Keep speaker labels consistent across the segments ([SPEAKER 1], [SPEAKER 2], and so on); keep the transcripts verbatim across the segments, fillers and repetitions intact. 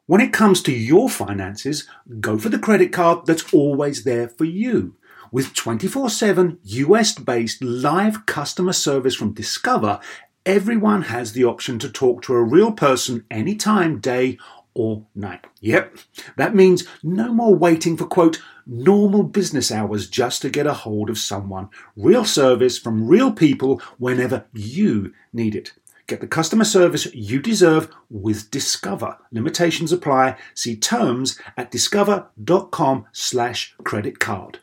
[SPEAKER 1] When it comes to your finances, go for the credit card that's always there for you. With twenty-four seven U S-based live customer service from Discover, everyone has the option to talk to a real person anytime, day or night. Yep, that means no more waiting for, quote, normal business hours just to get a hold of someone. Real service from real people whenever you need it. Get the customer service you deserve with Discover. Limitations apply. See terms at discover.com slash credit card.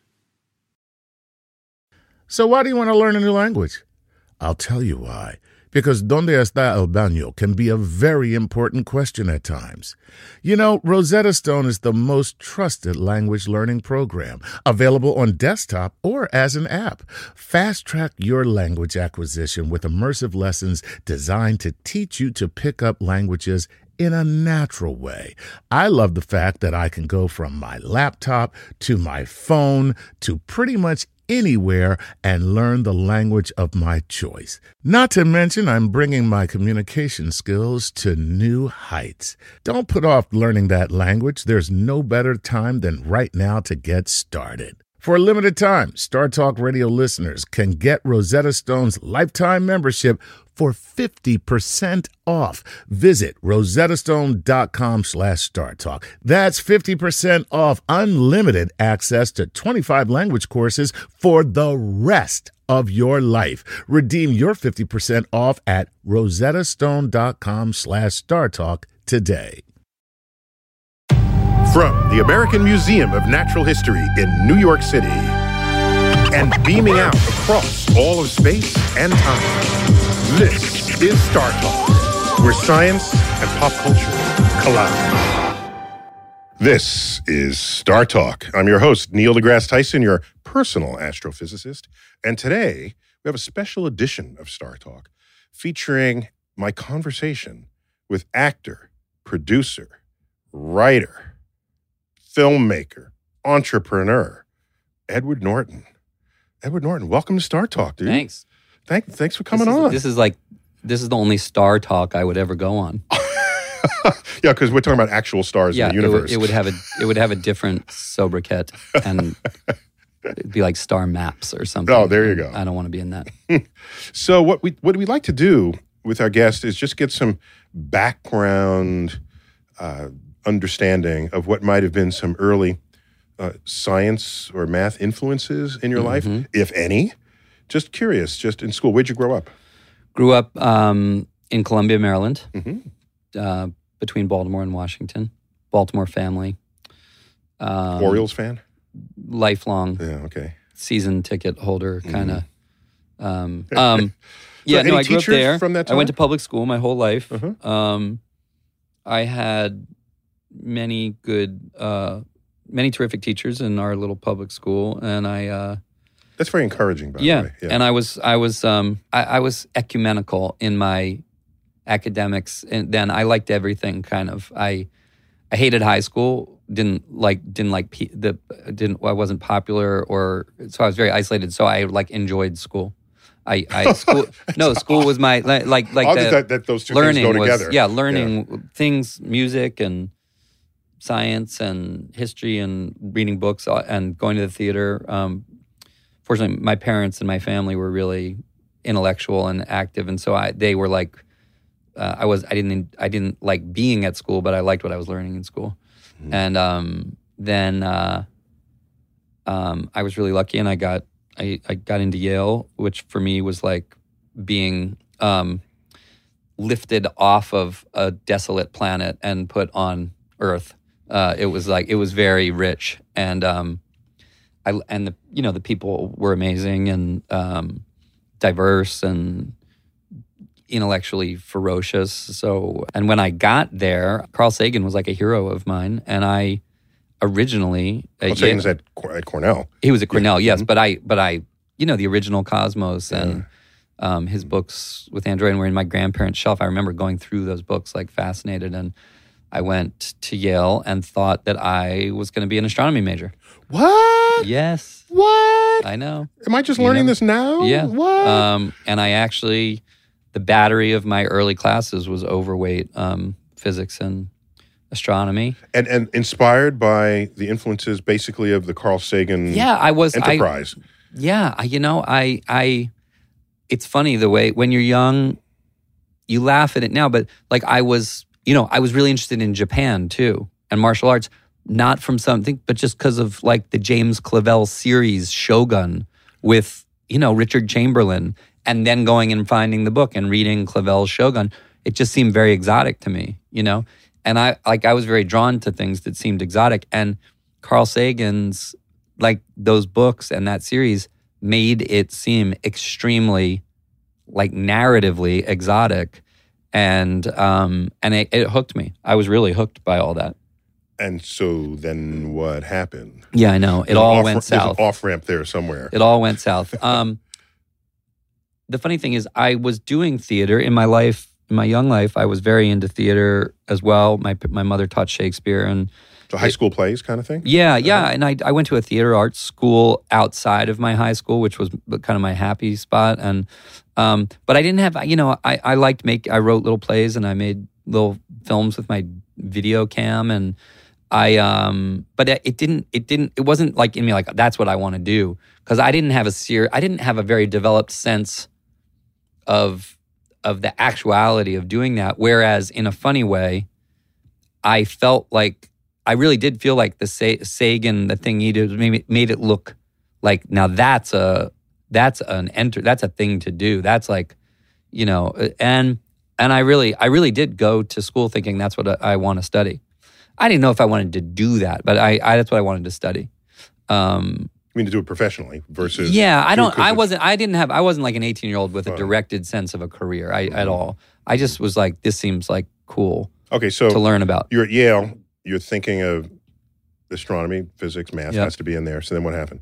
[SPEAKER 2] So why do you want to learn a new language? I'll tell you why. Because ¿Dónde está el baño? Can be a very important question at times. You know, Rosetta Stone is the most trusted language learning program, available on desktop or as an app. Fast-track your language acquisition with immersive lessons designed to teach you to pick up languages in a natural way. I love the fact that I can go from my laptop to my phone to pretty much anywhere and learn the language of my choice. Not to mention, I'm bringing my communication skills to new heights. Don't put off learning that language. There's no better time than right now to get started. For a limited time, Star Talk Radio listeners can get Rosetta Stone's lifetime membership for fifty percent off. Visit rosettastone.com slash StarTalk. That's fifty percent off unlimited access to twenty-five language courses for the rest of your life. Redeem your fifty percent off at rosettastone.com slash StarTalk today.
[SPEAKER 3] From the American Museum of Natural History in New York City and beaming out across all of space and time, this is Star Talk, where science and pop culture collide. This is Star Talk. I'm your host, Neil deGrasse Tyson, your personal astrophysicist, and today we have a special edition of Star Talk featuring my conversation with actor, producer, writer, filmmaker, entrepreneur, Edward Norton. Edward Norton, welcome to Star Talk, dude.
[SPEAKER 4] Thanks.
[SPEAKER 3] Thank, thanks for coming
[SPEAKER 4] this is,
[SPEAKER 3] on.
[SPEAKER 4] This is like, this is the only Star Talk I would ever go on.
[SPEAKER 3] Yeah, because we're talking about actual stars
[SPEAKER 4] yeah,
[SPEAKER 3] in the universe.
[SPEAKER 4] It would, it would have a it would have a different sobriquet, and it'd be like Star Maps or something.
[SPEAKER 3] Oh, there you go.
[SPEAKER 4] I don't want to be in that.
[SPEAKER 3] So what we what we like to do with our guests is just get some background uh, understanding of what might have been some early uh, science or math influences in your
[SPEAKER 4] Mm-hmm.
[SPEAKER 3] life, if any. Just curious, just in school, where'd you grow up?
[SPEAKER 4] Grew up um, in Columbia, Maryland,
[SPEAKER 3] Mm-hmm.
[SPEAKER 4] uh, between Baltimore and Washington. Baltimore family. Um,
[SPEAKER 3] Orioles fan?
[SPEAKER 4] Lifelong
[SPEAKER 3] Yeah, okay.
[SPEAKER 4] season ticket holder, kind of.
[SPEAKER 3] Mm-hmm.
[SPEAKER 4] Um, um, yeah,
[SPEAKER 3] any
[SPEAKER 4] no, I grew up
[SPEAKER 3] teachers
[SPEAKER 4] there.
[SPEAKER 3] from that
[SPEAKER 4] I went
[SPEAKER 3] time?
[SPEAKER 4] to public school my whole life.
[SPEAKER 3] Uh-huh.
[SPEAKER 4] Um, I had many good, uh, many terrific teachers in our little public school, and I, uh,
[SPEAKER 3] That's very encouraging, by
[SPEAKER 4] yeah,
[SPEAKER 3] the way. Yeah,
[SPEAKER 4] and I was, I was, um, I, I was ecumenical in my academics, and then I liked everything. Kind of, I, I hated high school. Didn't like, didn't like pe- the, didn't. I wasn't popular, or so I was very isolated. So I like enjoyed school. I, I school. no, school was my like, like, like
[SPEAKER 3] Odd
[SPEAKER 4] the,
[SPEAKER 3] that, that those two
[SPEAKER 4] learning
[SPEAKER 3] things go
[SPEAKER 4] was,
[SPEAKER 3] together.
[SPEAKER 4] yeah, learning things, music and science and history and reading books and going to the theater. Um, fortunately, my parents and my family were really intellectual and active, and so I they were like, uh, I was I didn't I didn't like being at school, but I liked what I was learning in school. Mm-hmm. And um, then uh, um, I was really lucky, and I got I, I got into Yale, which for me was like being um, lifted off of a desolate planet and put on Earth. Uh, it was like it was very rich, and um, I and the you know the people were amazing and um, diverse and intellectually ferocious. So, and when I got there, Carl Sagan was like a hero of mine, and I originally
[SPEAKER 3] Carl Sagan was at, at Cornell.
[SPEAKER 4] He was at Cornell,
[SPEAKER 3] yeah.
[SPEAKER 4] yes,
[SPEAKER 3] Mm-hmm.
[SPEAKER 4] but I but I you know the original Cosmos and
[SPEAKER 3] yeah.
[SPEAKER 4] um, his books with Android were in my grandparents' shelf. I remember going through those books like fascinated, and I went to Yale and thought that I was going to be an astronomy major.
[SPEAKER 3] What?
[SPEAKER 4] Yes.
[SPEAKER 3] What?
[SPEAKER 4] I know.
[SPEAKER 3] Am I just
[SPEAKER 4] You
[SPEAKER 3] learning
[SPEAKER 4] know?
[SPEAKER 3] this now?
[SPEAKER 4] Yeah.
[SPEAKER 3] What?
[SPEAKER 4] Um, and I actually, the battery of my early classes was overweight um, physics and astronomy.
[SPEAKER 3] And and inspired by the influences basically of the Carl Sagan
[SPEAKER 4] yeah, I was,
[SPEAKER 3] enterprise.
[SPEAKER 4] I, yeah, I, you know, I, I, it's funny the way, when you're young, you laugh at it now, but like I was, you know, I was really interested in Japan too, and martial arts, not from something, but just because of like the James Clavell series Shogun with, you know, Richard Chamberlain, and then going and finding the book and reading Clavell's Shogun. It just seemed very exotic to me, you know? And I like I was very drawn to things that seemed exotic. And Carl Sagan's, like those books and that series made it seem extremely, like narratively exotic. And um, and it, it hooked me. I was really hooked by all that.
[SPEAKER 3] And so then what happened?
[SPEAKER 4] Yeah, I know. It
[SPEAKER 3] There's
[SPEAKER 4] all
[SPEAKER 3] off,
[SPEAKER 4] went south.
[SPEAKER 3] There's an off-ramp there somewhere.
[SPEAKER 4] It all went south. Um, the funny thing is I was doing theater in my life. In my young life, I was very into theater as well. My my mother taught Shakespeare, and
[SPEAKER 3] so high school plays kind of thing?
[SPEAKER 4] Yeah, yeah. And I, I went to a theater arts school outside of my high school, which was kind of my happy spot. And um, but I didn't have, you know, I, I liked make, I wrote little plays and I made little films with my video cam. And I, um, but it didn't, it didn't, it wasn't like in me like, that's what I want to do. Because I didn't have a ser- I didn't have a very developed sense of of the actuality of doing that. Whereas in a funny way, I felt like, I really did feel like the Sa- Sagan, the thing he did, made, made it look like, now that's a, that's an enter, that's a thing to do. That's like, you know, and, and I really, I really did go to school thinking that's what I, I want to study. I didn't know if I wanted to do that, but I, I that's what I wanted to study. Um,
[SPEAKER 3] I mean, to do it professionally versus...
[SPEAKER 4] Yeah, I don't, I
[SPEAKER 3] of,
[SPEAKER 4] wasn't, I didn't have, I wasn't like an eighteen-year-old with a directed sense of a career I, at all. I just was like, this seems like cool
[SPEAKER 3] okay, so
[SPEAKER 4] to learn about.
[SPEAKER 3] You're at Yale, you're thinking of astronomy, physics, math
[SPEAKER 4] Yep.
[SPEAKER 3] has to be in there. So then what happened?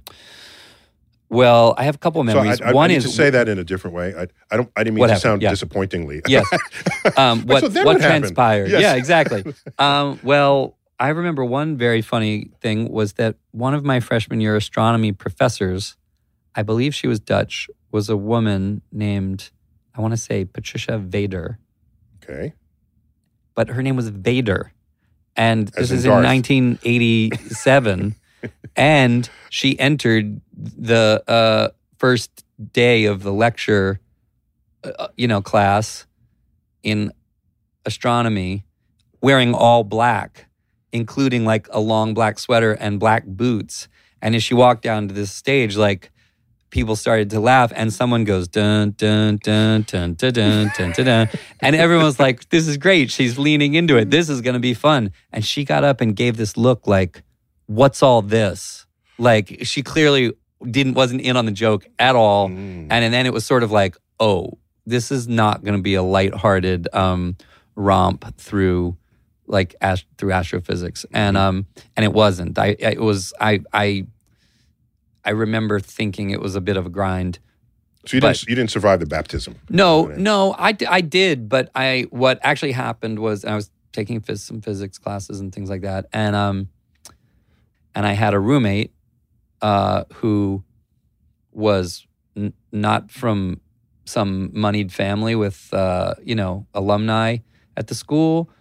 [SPEAKER 4] Well, I have a couple of memories.
[SPEAKER 3] So I, I,
[SPEAKER 4] One
[SPEAKER 3] I need
[SPEAKER 4] is
[SPEAKER 3] to say that in a different way. I, I don't. I didn't mean
[SPEAKER 4] What
[SPEAKER 3] to
[SPEAKER 4] happened?
[SPEAKER 3] sound
[SPEAKER 4] Yeah.
[SPEAKER 3] disappointingly.
[SPEAKER 4] Yes. Um, what
[SPEAKER 3] So then
[SPEAKER 4] what
[SPEAKER 3] what happened?
[SPEAKER 4] transpired?
[SPEAKER 3] Yes.
[SPEAKER 4] Yeah, exactly. um, well, I remember one very funny thing was that one of my freshman year astronomy professors, I believe she was Dutch, was a woman named, I want to say Patricia Vader,
[SPEAKER 3] Okay.
[SPEAKER 4] but her name was Vader. And
[SPEAKER 3] As
[SPEAKER 4] this
[SPEAKER 3] in
[SPEAKER 4] is in
[SPEAKER 3] Darth.
[SPEAKER 4] nineteen eighty-seven. And she entered the uh, first day of the lecture, uh, you know, class in astronomy wearing all black, including like a long black sweater and black boots. And as she walked down to this stage, like people started to laugh and someone goes, dun, dun, dun, dun, dun, dun, dun, dun, dun. And everyone's like, this is great. She's leaning into it. This is going to be fun. And she got up and gave this look like, what's all this? Like she clearly didn't, wasn't in on the joke at all.
[SPEAKER 3] Mm.
[SPEAKER 4] And, and then it was sort of like, oh, this is not going to be a lighthearted um, romp through like ast- through astrophysics, and um, and it wasn't. I it was I I I remember thinking it was a bit of a grind.
[SPEAKER 3] So you
[SPEAKER 4] But-
[SPEAKER 3] didn't. You didn't survive the baptism.
[SPEAKER 4] No,
[SPEAKER 3] Right.
[SPEAKER 4] no, I, d- I did, but I what actually happened was I was taking phys- some physics classes and things like that, and um, and I had a roommate uh, who was n- not from some moneyed family with uh, you know alumni at the school,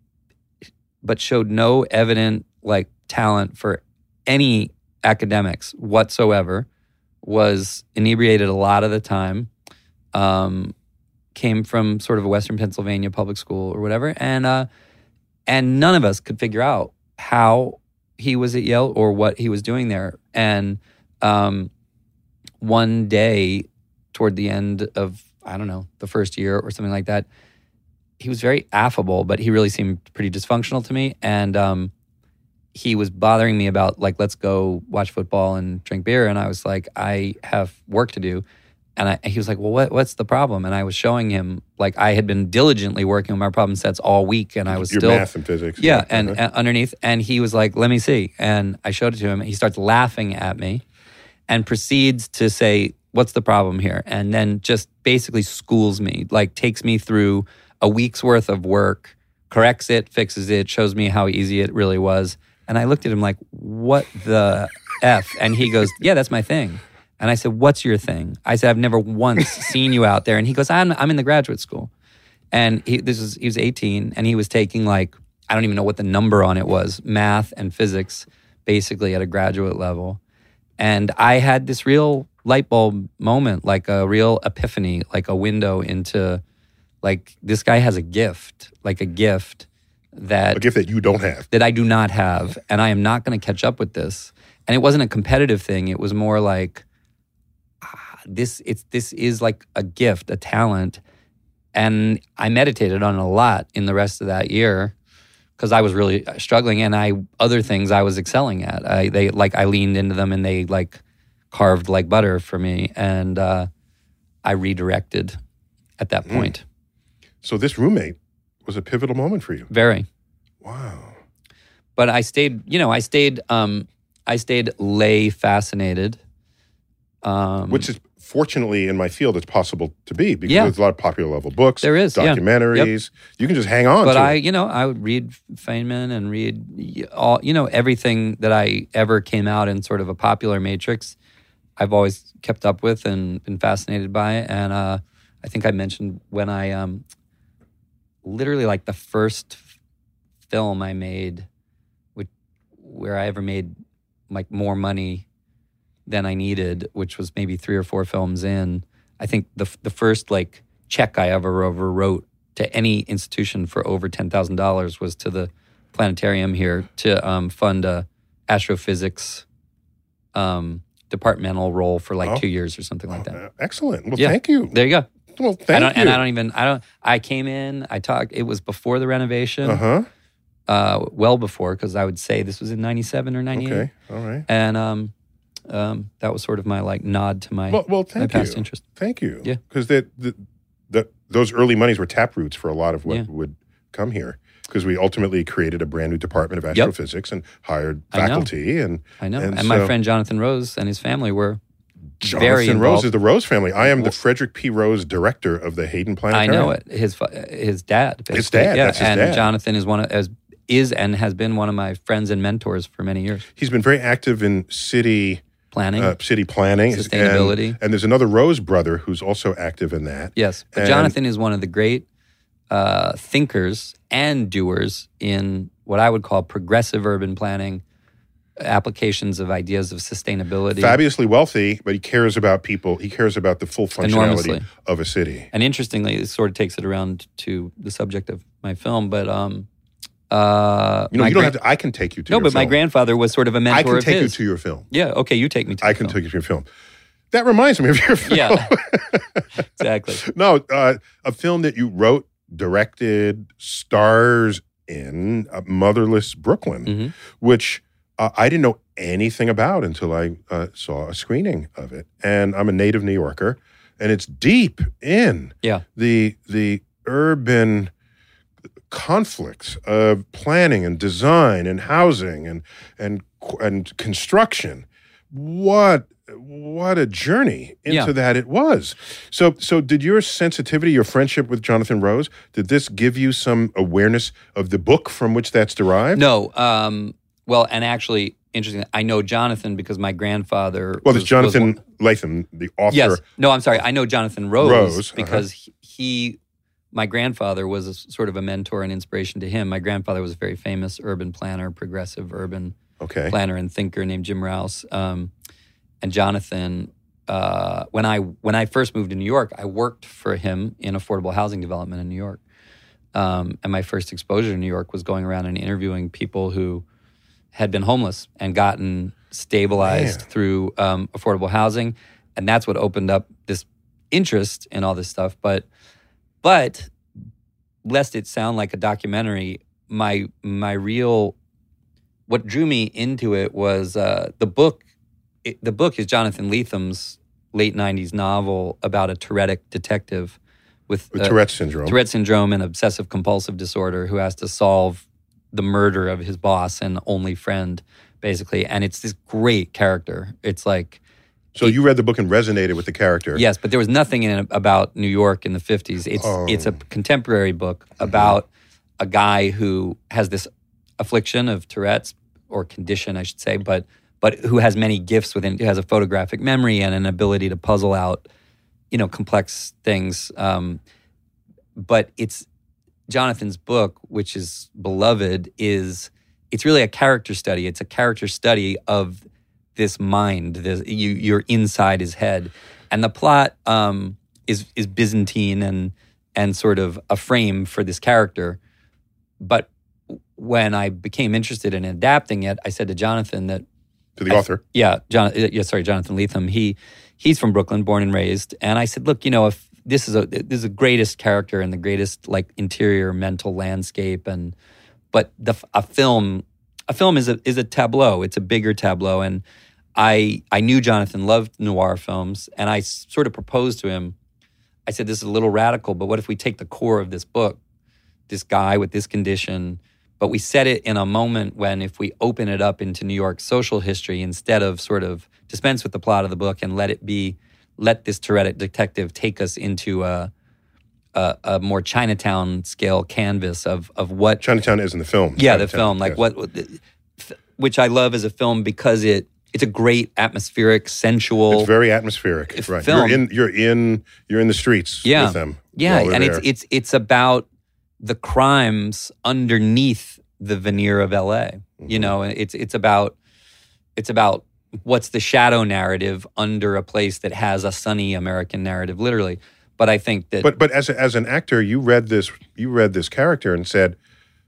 [SPEAKER 4] but showed no evident like talent for any academics whatsoever, was inebriated a lot of the time, um, came from sort of a Western Pennsylvania public school or whatever, and uh, and none of us could figure out how he was at Yale or what he was doing there. And um, one day toward the end of, I don't know, the first year or something like that, he was very affable, but he really seemed pretty dysfunctional to me. And um, he was bothering me about like, let's go watch football and drink beer. And I was like, I have work to do. And I, he was like, well, what, what's the problem? And I was showing him, like I had been diligently working on my problem sets all week, and I was
[SPEAKER 3] Your
[SPEAKER 4] still
[SPEAKER 3] math and physics.
[SPEAKER 4] yeah, and
[SPEAKER 3] Okay.
[SPEAKER 4] uh, underneath, and he was like, let me see. And I showed it to him. He starts laughing at me and proceeds to say, what's the problem here? And then just basically schools me, like takes me through a week's worth of work, corrects it, fixes it, shows me how easy it really was. And I looked at him like, what the F? And he goes, yeah, that's my thing. And I said, what's your thing? I said, I've never once seen you out there. And he goes, I'm, I'm in the graduate school. And he, this was, he was eighteen, and he was taking like I don't even know what the number on it was, math and physics, basically at a graduate level. And I had this real light bulb moment, like a real epiphany, like a window into, like, this guy has a gift, like a gift that...
[SPEAKER 3] A gift that you don't have.
[SPEAKER 4] That I do not have, and I am not going to catch up with this. And it wasn't a competitive thing. It was more like, ah, this, it's, this is like a gift, a talent. And I meditated on it a lot in the rest of that year, because I was really struggling, and I other things I was excelling at. I they like I leaned into them, and they like carved like butter for me, and uh, I redirected at that point.
[SPEAKER 3] Mm. So this roommate was a pivotal moment for you.
[SPEAKER 4] Very.
[SPEAKER 3] Wow.
[SPEAKER 4] But I stayed, you know, I stayed, um, I stayed lay fascinated, um,
[SPEAKER 3] which is fortunately in my field it's possible to be, because
[SPEAKER 4] yeah.
[SPEAKER 3] there's a lot of popular level books,
[SPEAKER 4] there is
[SPEAKER 3] documentaries.
[SPEAKER 4] Yeah. Yep.
[SPEAKER 3] You can just hang on.
[SPEAKER 4] But
[SPEAKER 3] to
[SPEAKER 4] I,
[SPEAKER 3] it.
[SPEAKER 4] you know, I would read Feynman and read all, you know, everything that I ever came out in sort of a popular matrix. I've always kept up with and been fascinated by it. And uh, I think I mentioned when I, um, literally like the first film I made, which, where I ever made like more money than I needed, which was maybe three or four films in. I think the the first like check I ever ever wrote to any institution for over ten thousand dollars was to the planetarium here to um, fund a astrophysics um, departmental role for like
[SPEAKER 3] oh.
[SPEAKER 4] two years or something like that.
[SPEAKER 3] Oh, excellent. Well,
[SPEAKER 4] yeah.
[SPEAKER 3] thank you.
[SPEAKER 4] There you go.
[SPEAKER 3] Well, thank
[SPEAKER 4] I don't,
[SPEAKER 3] you.
[SPEAKER 4] And I don't even, I don't, I came in, I talked, it was before the renovation.
[SPEAKER 3] Uh-huh.
[SPEAKER 4] Uh, well before, because I would say this was in ninety-seven or ninety-eight.
[SPEAKER 3] Okay, all right.
[SPEAKER 4] And um, um, that was sort of my like nod to my,
[SPEAKER 3] well, well, thank
[SPEAKER 4] my past
[SPEAKER 3] you.
[SPEAKER 4] interest.
[SPEAKER 3] Thank you.
[SPEAKER 4] Yeah.
[SPEAKER 3] Because the, the, the, those early monies were taproots for a lot of what
[SPEAKER 4] Yeah.
[SPEAKER 3] would come here. Because we ultimately created a brand new department of astrophysics and hired
[SPEAKER 4] I know.
[SPEAKER 3] faculty. And
[SPEAKER 4] I know.
[SPEAKER 3] And,
[SPEAKER 4] And, my
[SPEAKER 3] so-
[SPEAKER 4] friend Jonathan Rose and his family were
[SPEAKER 3] Jonathan
[SPEAKER 4] very
[SPEAKER 3] Rose
[SPEAKER 4] involved.
[SPEAKER 3] is the Rose family. I am the Frederick P. Rose director of the Hayden
[SPEAKER 4] I
[SPEAKER 3] Planetarium.
[SPEAKER 4] know it. His fa- his dad. Basically.
[SPEAKER 3] His dad,
[SPEAKER 4] Yeah.
[SPEAKER 3] that's his
[SPEAKER 4] and
[SPEAKER 3] dad.
[SPEAKER 4] Jonathan is one of as is and has been one of my friends and mentors for many years.
[SPEAKER 3] He's been very active in city
[SPEAKER 4] Planning.
[SPEAKER 3] uh, city planning,
[SPEAKER 4] Sustainability.
[SPEAKER 3] and, and there's another Rose brother who's also active in that.
[SPEAKER 4] Yes, but
[SPEAKER 3] And-
[SPEAKER 4] Jonathan is one of the great uh, thinkers and doers in what I would call progressive urban planning applications of ideas of sustainability.
[SPEAKER 3] Fabulously wealthy, but he cares about people. He cares about the full functionality
[SPEAKER 4] Enormously.
[SPEAKER 3] of a city.
[SPEAKER 4] And interestingly, it sort of takes it around to the subject of my film, but um, uh,
[SPEAKER 3] You know,
[SPEAKER 4] my
[SPEAKER 3] you don't
[SPEAKER 4] gran-
[SPEAKER 3] have to. I can take you to
[SPEAKER 4] no,
[SPEAKER 3] your
[SPEAKER 4] but my
[SPEAKER 3] film.
[SPEAKER 4] grandfather was sort of a mentor
[SPEAKER 3] I can
[SPEAKER 4] of
[SPEAKER 3] take
[SPEAKER 4] his.
[SPEAKER 3] you to your film.
[SPEAKER 4] Yeah, okay, you take me to.
[SPEAKER 3] I
[SPEAKER 4] the
[SPEAKER 3] can
[SPEAKER 4] film.
[SPEAKER 3] take you to your film. That reminds me of your film.
[SPEAKER 4] Yeah, exactly.
[SPEAKER 3] No, uh, a film that you wrote, directed, stars in, uh, Motherless Brooklyn,
[SPEAKER 4] Mhm.
[SPEAKER 3] which uh, I didn't know anything about until I uh, saw a screening of it. And I'm a native New Yorker, and it's deep in
[SPEAKER 4] Yeah.
[SPEAKER 3] the the urban conflicts of planning and design and housing and and and construction. What what a journey into
[SPEAKER 4] Yeah.
[SPEAKER 3] that it was. So so did your sensitivity, your friendship with Jonathan Rose, did this give you some awareness of the book from which that's derived?
[SPEAKER 4] No, um, well, and actually, interesting. I know Jonathan because my grandfather.
[SPEAKER 3] Well,
[SPEAKER 4] was,
[SPEAKER 3] there's Jonathan
[SPEAKER 4] was one-
[SPEAKER 3] Latham, the author.
[SPEAKER 4] Yes. No, I'm sorry. I know Jonathan Rose,
[SPEAKER 3] Rose, uh-huh.
[SPEAKER 4] because he, he, my grandfather was a, sort of a mentor and inspiration to him. My grandfather was a very famous urban planner, progressive urban
[SPEAKER 3] Okay.
[SPEAKER 4] planner and thinker named Jim Rouse. Um, and Jonathan, uh, when I when I first moved to New York, I worked for him in affordable housing development in New York. Um, and my first exposure to New York was going around and interviewing people who had been homeless and gotten stabilized
[SPEAKER 3] Man.
[SPEAKER 4] through um, affordable housing, and that's what opened up this interest in all this stuff. But, but lest it sound like a documentary, my my real what drew me into it was uh, the book. It, the book is Jonathan Letham's late nineties novel about a Tourettic detective with
[SPEAKER 3] With
[SPEAKER 4] uh,
[SPEAKER 3] Tourette syndrome.
[SPEAKER 4] Tourette syndrome and obsessive compulsive disorder who has to solve the murder of his boss and only friend, basically. And it's this great character. It's like,
[SPEAKER 3] So you read the book and resonated with the character.
[SPEAKER 4] yes, but there was nothing in it about New York in the fifties. It's
[SPEAKER 3] Oh.
[SPEAKER 4] it's a contemporary book about a guy who has this affliction of Tourette's, or condition, I should say, but but who has many gifts within. Who has a photographic memory and an ability to puzzle out, you know, complex things. Um, but it's Jonathan's book, which is beloved, is it's really a character study. It's a character study of this mind. This, you, you're inside his head, and the plot um, is is Byzantine and and sort of a frame for this character. But when I became interested in adapting it, I said to Jonathan that
[SPEAKER 3] to the
[SPEAKER 4] I,
[SPEAKER 3] author,
[SPEAKER 4] yeah, John, yeah, sorry, Jonathan Lethem. He he's from Brooklyn, born and raised, and I said, look, you know, if this is a this is the greatest character and the greatest like interior mental landscape, and but the a film a film is a is a tableau. It's a bigger tableau, and I I knew Jonathan loved noir films, and I sort of proposed to him. I said, this is a little radical, but what if we take the core of this book, this guy with this condition, but we set it in a moment when if we open it up into New York social history instead of sort of dispense with the plot of the book and let it be, let this Tourette detective take us into a, a, a more Chinatown scale canvas of of what...
[SPEAKER 3] Chinatown is in the film.
[SPEAKER 4] Yeah,
[SPEAKER 3] Chinatown,
[SPEAKER 4] the film. Like
[SPEAKER 3] yes.
[SPEAKER 4] what, which I love as a film because it it's a great atmospheric, sensual...
[SPEAKER 3] It's very atmospheric, right.
[SPEAKER 4] Film.
[SPEAKER 3] You're in, you're in, you're in the streets
[SPEAKER 4] yeah.
[SPEAKER 3] with them.
[SPEAKER 4] Yeah,
[SPEAKER 3] while they're
[SPEAKER 4] and
[SPEAKER 3] there.
[SPEAKER 4] it's it's it's about the crimes underneath the veneer of L A. Mm-hmm. You know, it's it's about it's about what's the shadow narrative under a place that has a sunny American narrative, literally. But I think that,
[SPEAKER 3] but but as a, as an actor, you read this you read this character and said,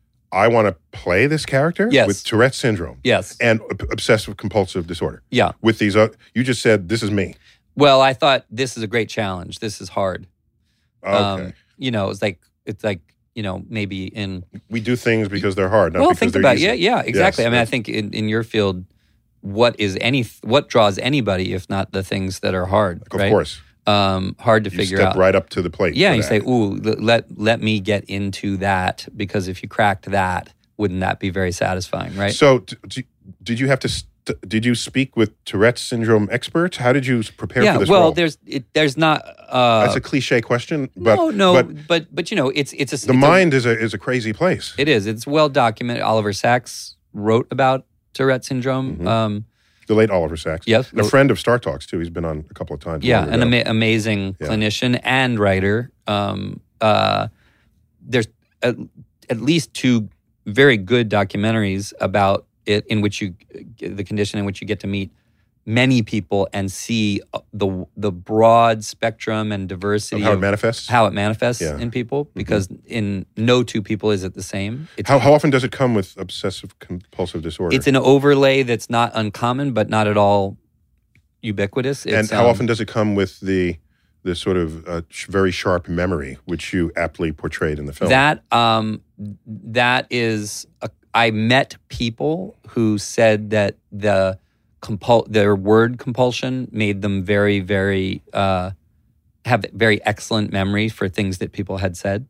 [SPEAKER 3] I want to play this character
[SPEAKER 4] yes.
[SPEAKER 3] with Tourette syndrome,
[SPEAKER 4] yes,
[SPEAKER 3] and obsessive compulsive disorder.
[SPEAKER 4] Yeah,
[SPEAKER 3] with these, uh, you just said this is me.
[SPEAKER 4] Well, I thought this is a great challenge. This is hard.
[SPEAKER 3] Okay,
[SPEAKER 4] um, you know, it's like it's like. You know, maybe in...
[SPEAKER 3] We do things because they're hard, not
[SPEAKER 4] well,
[SPEAKER 3] because
[SPEAKER 4] think
[SPEAKER 3] they're
[SPEAKER 4] about
[SPEAKER 3] easy.
[SPEAKER 4] Yeah, yeah, exactly.
[SPEAKER 3] Yes,
[SPEAKER 4] I mean,
[SPEAKER 3] yes.
[SPEAKER 4] I think in, in your field, what is any... What draws anybody if not the things that are hard,
[SPEAKER 3] Of
[SPEAKER 4] right?
[SPEAKER 3] course.
[SPEAKER 4] Um, hard to
[SPEAKER 3] You
[SPEAKER 4] figure
[SPEAKER 3] step
[SPEAKER 4] out.
[SPEAKER 3] right up to the plate.
[SPEAKER 4] Yeah,
[SPEAKER 3] for
[SPEAKER 4] you
[SPEAKER 3] that.
[SPEAKER 4] say, ooh, let, let me get into that because if you cracked that, wouldn't that be very satisfying, right?
[SPEAKER 3] So d- d- did you have to... St- did you speak with Tourette syndrome experts? How did you prepare
[SPEAKER 4] yeah,
[SPEAKER 3] for this
[SPEAKER 4] well,
[SPEAKER 3] role?
[SPEAKER 4] there's it, there's not... Uh,
[SPEAKER 3] That's a cliche question, but...
[SPEAKER 4] no, no,
[SPEAKER 3] but
[SPEAKER 4] but, but, you know, it's it's a...
[SPEAKER 3] the
[SPEAKER 4] it's
[SPEAKER 3] mind is a is a crazy place.
[SPEAKER 4] A, it is. It's well documented. Oliver Sacks wrote about Tourette syndrome.
[SPEAKER 3] Mm-hmm.
[SPEAKER 4] Um,
[SPEAKER 3] The late Oliver Sacks.
[SPEAKER 4] Yes.
[SPEAKER 3] And a friend of Star Talks, too. He's been on a couple of times.
[SPEAKER 4] Yeah,
[SPEAKER 3] long
[SPEAKER 4] an
[SPEAKER 3] ago.
[SPEAKER 4] ama- amazing
[SPEAKER 3] Yeah.
[SPEAKER 4] clinician and writer. Um, uh, there's at, at least two very good documentaries about it in which you, the condition in which you get to meet many people and see the the broad spectrum and diversity
[SPEAKER 3] Of how it manifests?
[SPEAKER 4] how it manifests
[SPEAKER 3] Yeah.
[SPEAKER 4] in people, because in no two people is it the same. It's,
[SPEAKER 3] How, how often does it come with obsessive compulsive disorder?
[SPEAKER 4] it's an overlay that's not uncommon, but not at all ubiquitous. It's,
[SPEAKER 3] and how
[SPEAKER 4] um,
[SPEAKER 3] often does it come with the the sort of uh, sh- very sharp memory, which you aptly portrayed in the film?
[SPEAKER 4] That um, that is, a, I met people who said that the compul- their word compulsion made them very, very uh, have very excellent memory for things that people had said.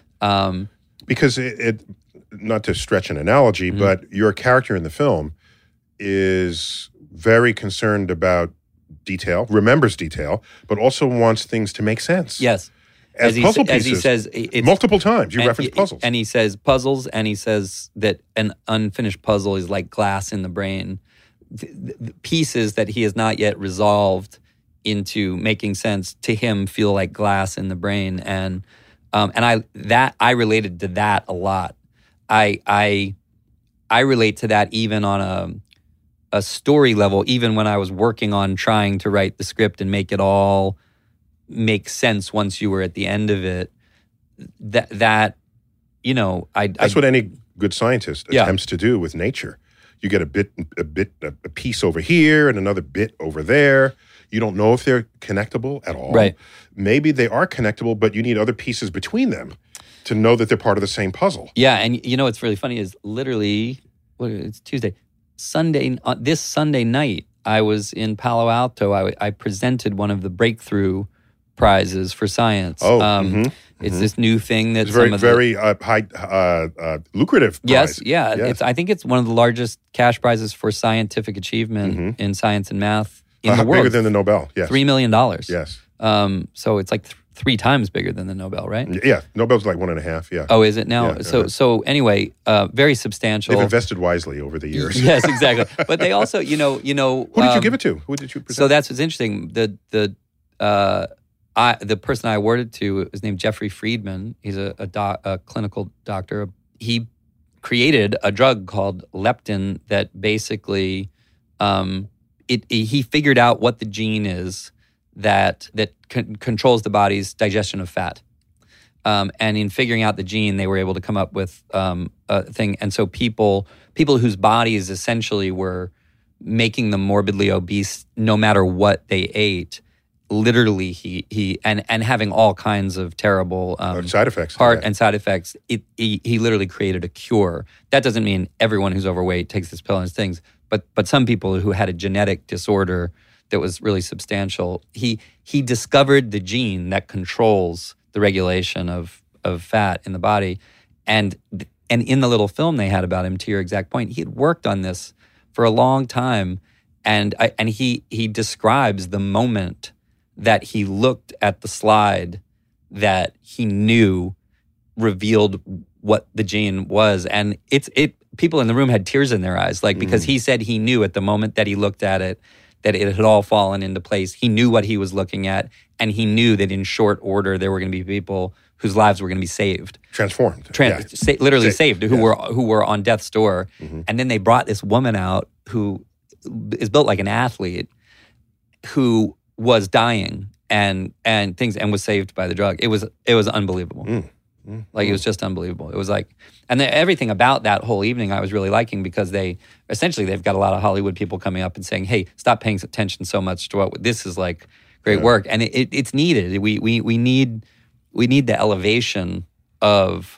[SPEAKER 4] Um,
[SPEAKER 3] because it, it, not to stretch an analogy,
[SPEAKER 4] Mm-hmm.
[SPEAKER 3] but your character in the film is very concerned about detail, remembers detail, but also wants things to make sense.
[SPEAKER 4] yes,
[SPEAKER 3] As,
[SPEAKER 4] he,
[SPEAKER 3] puzzle
[SPEAKER 4] sa- as
[SPEAKER 3] pieces.
[SPEAKER 4] he says, it's,
[SPEAKER 3] multiple times you
[SPEAKER 4] and-
[SPEAKER 3] reference puzzles.
[SPEAKER 4] and he says puzzles, and he says that an unfinished puzzle is like glass in the brain. The, the pieces that he has not yet resolved into making sense to him feel like glass in the brain, and um, and I that I related to that a lot. I I I relate to that even on a a story level, even when I was working on trying to write the script and make it all make sense once you were at the end of it. That that you know, I
[SPEAKER 3] That's
[SPEAKER 4] I,
[SPEAKER 3] what any good scientist
[SPEAKER 4] Yeah.
[SPEAKER 3] attempts to do with nature. You get a bit, a bit, a piece over here and another bit over there. You don't know if they're connectable at all.
[SPEAKER 4] Right.
[SPEAKER 3] Maybe they are connectable, but you need other pieces between them to know that they're part of the same puzzle.
[SPEAKER 4] Yeah, and you know what's really funny is literally, what, it's Tuesday, Sunday, uh, this Sunday night, I was in Palo Alto. I, I presented one of the breakthrough prizes for science.
[SPEAKER 3] Oh,
[SPEAKER 4] um,
[SPEAKER 3] mhm,
[SPEAKER 4] it's this new thing that
[SPEAKER 3] It's very,
[SPEAKER 4] some of the,
[SPEAKER 3] very uh, high, uh, uh, lucrative
[SPEAKER 4] yes,
[SPEAKER 3] prize.
[SPEAKER 4] yeah.
[SPEAKER 3] Yes.
[SPEAKER 4] It's I think it's one of the largest cash prizes for scientific achievement in science and math in
[SPEAKER 3] Uh,
[SPEAKER 4] the world.
[SPEAKER 3] Bigger than the Nobel, yes.
[SPEAKER 4] Three million dollars.
[SPEAKER 3] Yes.
[SPEAKER 4] Um, so it's like th- three times bigger than the Nobel, right?
[SPEAKER 3] Yeah, Nobel's like one and a half, yeah.
[SPEAKER 4] Oh, is it now?
[SPEAKER 3] Yeah,
[SPEAKER 4] so
[SPEAKER 3] uh,
[SPEAKER 4] so anyway, uh, very substantial.
[SPEAKER 3] They've invested wisely over the years.
[SPEAKER 4] Yes, exactly. But they also, you know, you know.
[SPEAKER 3] Who did you
[SPEAKER 4] um,
[SPEAKER 3] give it to? Who did you present?
[SPEAKER 4] So that's what's interesting. The the uh, I, the person I awarded to was named Jeffrey Friedman. He's a, a, doc, a clinical doctor. He created a drug called leptin that basically, um, it, it, he figured out what the gene is that that con- controls the body's digestion of fat. Um, and in figuring out the gene, they were able to come up with um, a thing. And so people people whose bodies essentially were making them morbidly obese no matter what they ate, literally he he and and having all kinds of terrible um,
[SPEAKER 3] side effects,
[SPEAKER 4] heart
[SPEAKER 3] yeah.
[SPEAKER 4] and side effects. It, he he literally created a cure. That doesn't mean everyone who's overweight takes this pill and things, but but some people who had a genetic disorder that was really substantial. He he discovered the gene that controls the regulation of of fat in the body, and and in the little film they had about him, to your exact point, he had worked on this for a long time, and I, and he he describes the moment that he looked at the slide that he knew revealed what the gene was, and it's it. People in the room had tears in their eyes, like because mm. he said he knew at the moment that he looked at it that it had all fallen into place. He knew what he was looking at, and he knew that in short order there were going to be people whose lives were going to be saved,
[SPEAKER 3] transformed,
[SPEAKER 4] Trans-
[SPEAKER 3] yeah.
[SPEAKER 4] sa- literally saved, who
[SPEAKER 3] yes.
[SPEAKER 4] were who were on death's door.
[SPEAKER 3] Mm-hmm.
[SPEAKER 4] And then they brought this woman out who is built like an athlete, who was dying and and things and was saved by the drug. It was it was unbelievable.
[SPEAKER 3] Mm. Mm.
[SPEAKER 4] Like it was just unbelievable. It was like, and the, everything about that whole evening I was really liking, because they essentially they've got a lot of Hollywood people coming up and saying, "Hey, stop paying attention so much to what this is like great
[SPEAKER 3] yeah.
[SPEAKER 4] work," and it, it, it's needed. We we we need we need the elevation of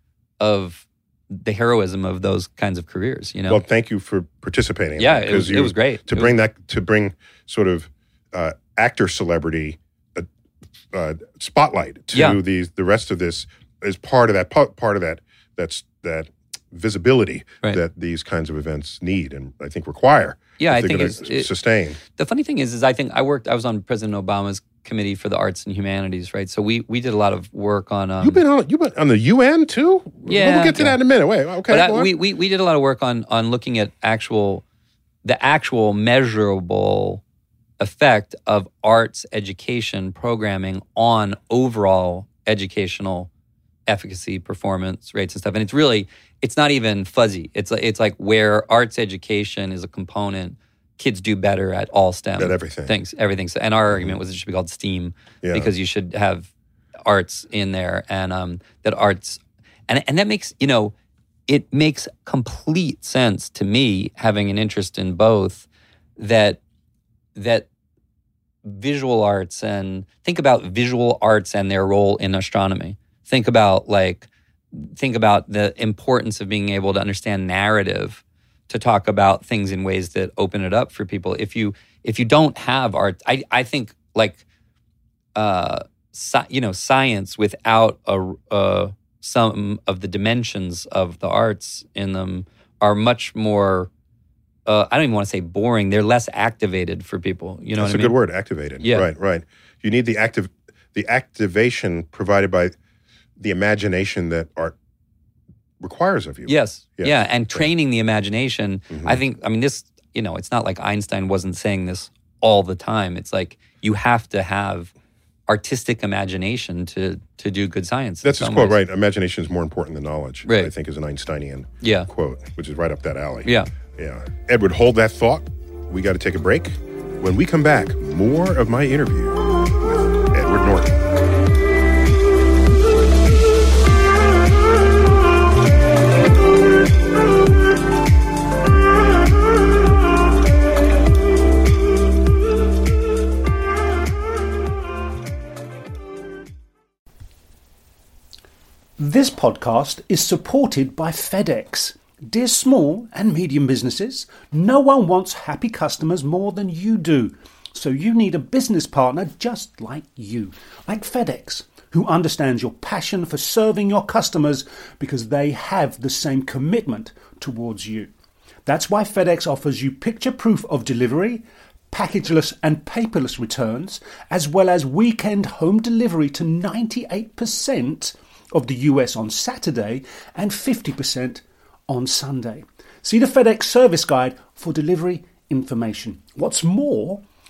[SPEAKER 4] of the heroism of those kinds of careers. You know.
[SPEAKER 3] Well, thank you for participating.
[SPEAKER 4] Yeah, it was,
[SPEAKER 3] you,
[SPEAKER 4] it was great
[SPEAKER 3] to
[SPEAKER 4] it
[SPEAKER 3] bring
[SPEAKER 4] was,
[SPEAKER 3] that to bring sort of uh, actor celebrity uh, uh, spotlight to
[SPEAKER 4] Yeah.
[SPEAKER 3] these the rest of this. Is part of that part of that that's that visibility
[SPEAKER 4] right.
[SPEAKER 3] that these kinds of events need and I think require.
[SPEAKER 4] Yeah,
[SPEAKER 3] if
[SPEAKER 4] I
[SPEAKER 3] they're
[SPEAKER 4] think
[SPEAKER 3] gonna
[SPEAKER 4] it's it,
[SPEAKER 3] sustain.
[SPEAKER 4] The funny thing is, is I think I worked. I was on President Obama's committee for the arts and humanities, right? So we we did a lot of work on. Um,
[SPEAKER 3] You've been on you been on the U N too.
[SPEAKER 4] Yeah,
[SPEAKER 3] we'll get to
[SPEAKER 4] yeah.
[SPEAKER 3] that in a minute. Wait, okay.
[SPEAKER 4] But I,
[SPEAKER 3] go on.
[SPEAKER 4] we we we did a lot of work on on looking at actual the actual measurable effect of arts education programming on overall educational efficacy, performance rates and stuff. And it's really, it's not even fuzzy. It's like, it's like where arts education is a component, kids do better at all STEM.
[SPEAKER 3] At everything.
[SPEAKER 4] Things, everything. So, and our argument was it should be called STEAM
[SPEAKER 3] Yeah.
[SPEAKER 4] because you should have arts in there, and um, that arts, and, and that makes, you know, it makes complete sense to me, having an interest in both, that that visual arts, and think about visual arts and their role in astronomy. Think about like, think about the importance of being able to understand narrative to talk about things in ways that open it up for people. If you if you don't have art, I I think like, uh, sci- you know, science without a uh, some of the dimensions of the arts in them are much more. Uh, I don't even want to say boring. They're less activated for people. You know,
[SPEAKER 3] That's
[SPEAKER 4] what I
[SPEAKER 3] a
[SPEAKER 4] mean?
[SPEAKER 3] good word, activated.
[SPEAKER 4] Yeah.
[SPEAKER 3] Right, right. You need the active, the activation provided by the imagination that art requires of you.
[SPEAKER 4] Yes.
[SPEAKER 3] Yes.
[SPEAKER 4] Yeah. And training the imagination.
[SPEAKER 3] Mhm.
[SPEAKER 4] I think, I mean, this, you know, it's not like Einstein wasn't saying this all the time. It's like you have to have artistic imagination to to do good science. in
[SPEAKER 3] That's his
[SPEAKER 4] some
[SPEAKER 3] quote,
[SPEAKER 4] ways.
[SPEAKER 3] right? Imagination is more important than knowledge.
[SPEAKER 4] Right.
[SPEAKER 3] I think is an Einsteinian
[SPEAKER 4] Yeah.
[SPEAKER 3] quote, which is right up that alley.
[SPEAKER 4] Yeah.
[SPEAKER 3] Yeah. Edward, hold that thought. We got to take a break. When we come back, more of my interview with Edward Norton.
[SPEAKER 1] This podcast is supported by FedEx. Dear small and medium businesses, no one wants happy customers more than you do. So you need a business partner just like you, like FedEx, who understands your passion for serving your customers because they have the same commitment towards you. That's why FedEx offers you picture proof of delivery, packageless and paperless returns, as well as weekend home delivery to ninety-eight percent of the U S on Saturday and fifty percent on Sunday. See the FedEx service guide for delivery information. What's more,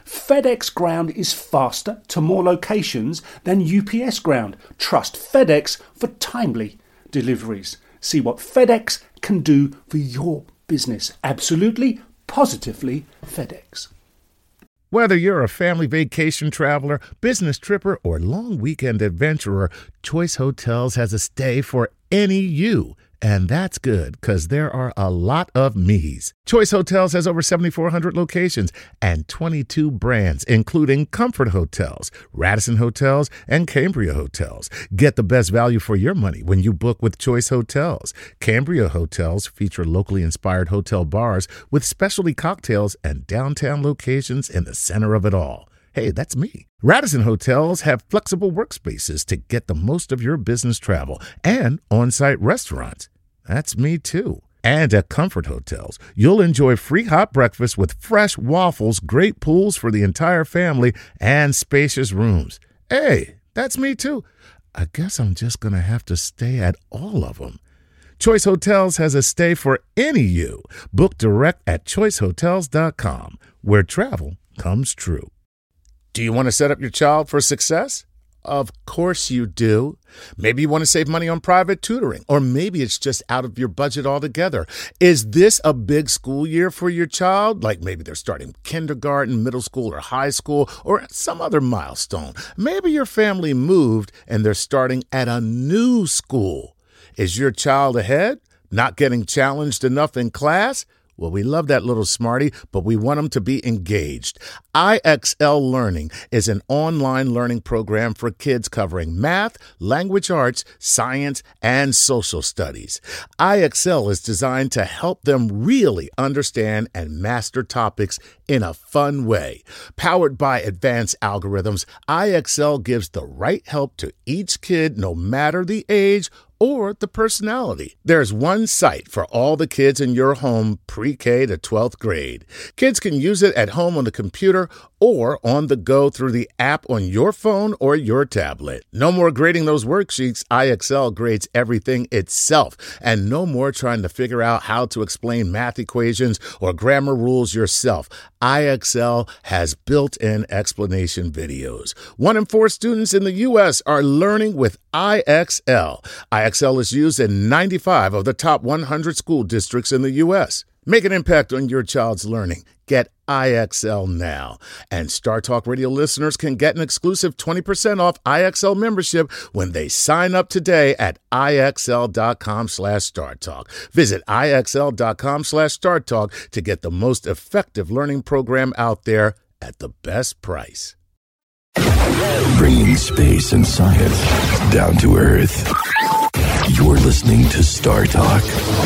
[SPEAKER 1] FedEx Ground is faster to more locations than U P S Ground. Trust FedEx for timely deliveries. See what FedEx can do for your business. Absolutely, positively FedEx.
[SPEAKER 2] Whether you're a family vacation traveler, business tripper, or long weekend adventurer, Choice Hotels has a stay for any you. And that's good, because there are a lot of me's. Choice Hotels has over seventy-four hundred locations and twenty-two brands, including Comfort Hotels, Radisson Hotels, and Cambria Hotels. Get the best value for your money when you book with Choice Hotels. Cambria Hotels feature locally inspired hotel bars with specialty cocktails and downtown locations in the center of it all. Hey, that's me. Radisson Hotels have flexible workspaces to get the most of your business travel and on-site restaurants. That's me too. And at Comfort Hotels, you'll enjoy free hot breakfast with fresh waffles, great pools for the entire family, and spacious rooms. Hey, that's me too. I guess I'm just going to have to stay at all of them. Choice Hotels has a stay for any you. Book direct at choice hotels dot com, where travel comes true. Do you want to set up your child for success? Of course you do. Maybe you want to save money on private tutoring, or maybe it's just out of your budget altogether. Is this a big school year for your child? Like maybe they're starting kindergarten, middle school, or high school, or some other milestone. Maybe your family moved and they're starting at a new school. Is your child ahead? Not getting challenged enough in class? Well, we love that little smarty, but we want them to be engaged. I X L Learning is an online learning program for kids covering math, language arts, science, and social studies. I X L is designed to help them really understand and master topics in a fun way. Powered by advanced algorithms, I X L gives the right help to each kid no matter the age or the personality. There's one site for all the kids in your home pre-K to twelfth grade. Kids can use it at home on the computer or on the go through the app on your phone or your tablet. No more grading those worksheets. I X L grades everything itself. And no more trying to figure out how to explain math equations or grammar rules yourself. I X L has built-in explanation videos. One in four students in the U S are learning with I X L. I X L is used in ninety-five of the top one hundred school districts in the U S. Make an impact on your child's learning. Get I X L now. And Star Talk Radio listeners can get an exclusive twenty percent off I X L membership when they sign up today at IXL.com slash StarTalk. Visit IXL.com slash StarTalk to get the most effective learning program out there at the best price.
[SPEAKER 5] Bringing space and science down to Earth. You're listening to Star Talk.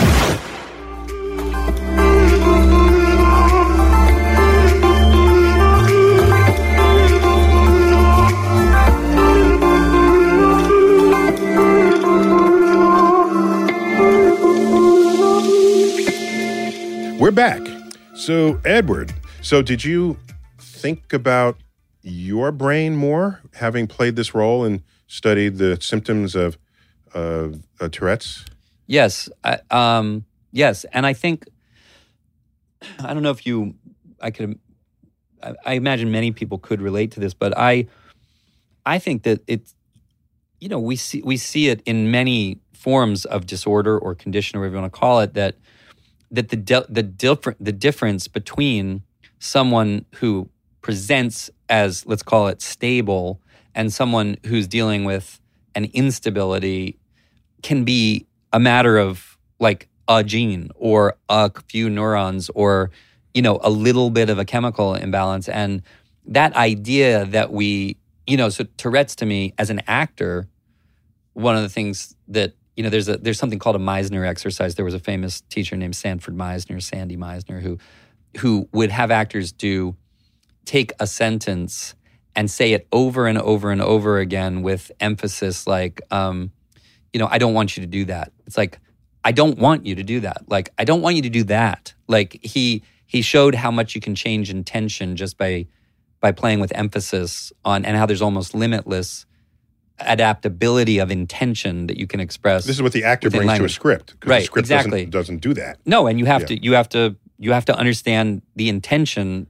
[SPEAKER 3] We're back. So, Edward, so did you think about your brain more, having played this role and studied the symptoms of uh, uh, Tourette's?
[SPEAKER 4] Yes. I, um, yes. And I think, I don't know if you, I could, I, I imagine many people could relate to this, but I, I think that it's, you know, we see, we see it in many forms of disorder or condition, or whatever you want to call it, that that the di- the different the difference between someone who presents as, let's call it, stable, and someone who's dealing with an instability can be a matter of like a gene or a few neurons or, you know, a little bit of a chemical imbalance. And that idea that we, you know, so Tourette's to me as an actor, one of the things that, you know, there's a there's something called a Meisner exercise. There was a famous teacher named Sanford Meisner, Sandy Meisner, who who would have actors do take a sentence and say it over and over and over again with emphasis, like, um, you know, I don't want you to do that. It's like, I don't want you to do that. Like, I don't want you to do that. Like he he showed how much you can change intention just by by playing with emphasis on, and how there's almost limitless adaptability of intention that you can express.
[SPEAKER 3] This is what the actor brings
[SPEAKER 4] language.
[SPEAKER 3] to a script, because
[SPEAKER 4] right,
[SPEAKER 3] the script
[SPEAKER 4] exactly.
[SPEAKER 3] doesn't, doesn't do that.
[SPEAKER 4] No, and you have
[SPEAKER 3] Yeah.
[SPEAKER 4] to you have to you have to understand the intention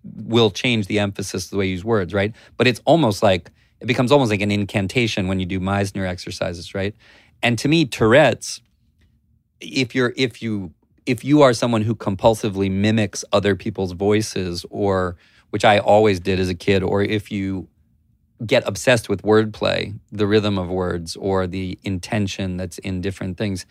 [SPEAKER 4] will change the emphasis, the way you use words, right? But it's almost like, it becomes almost like an incantation when you do Meisner exercises, right? And to me, Tourette's, if you're, if you, if you are someone who compulsively mimics other people's voices, or, which I always did as a kid, or if you get obsessed with wordplay, the rhythm of words, or the intention that's in different things,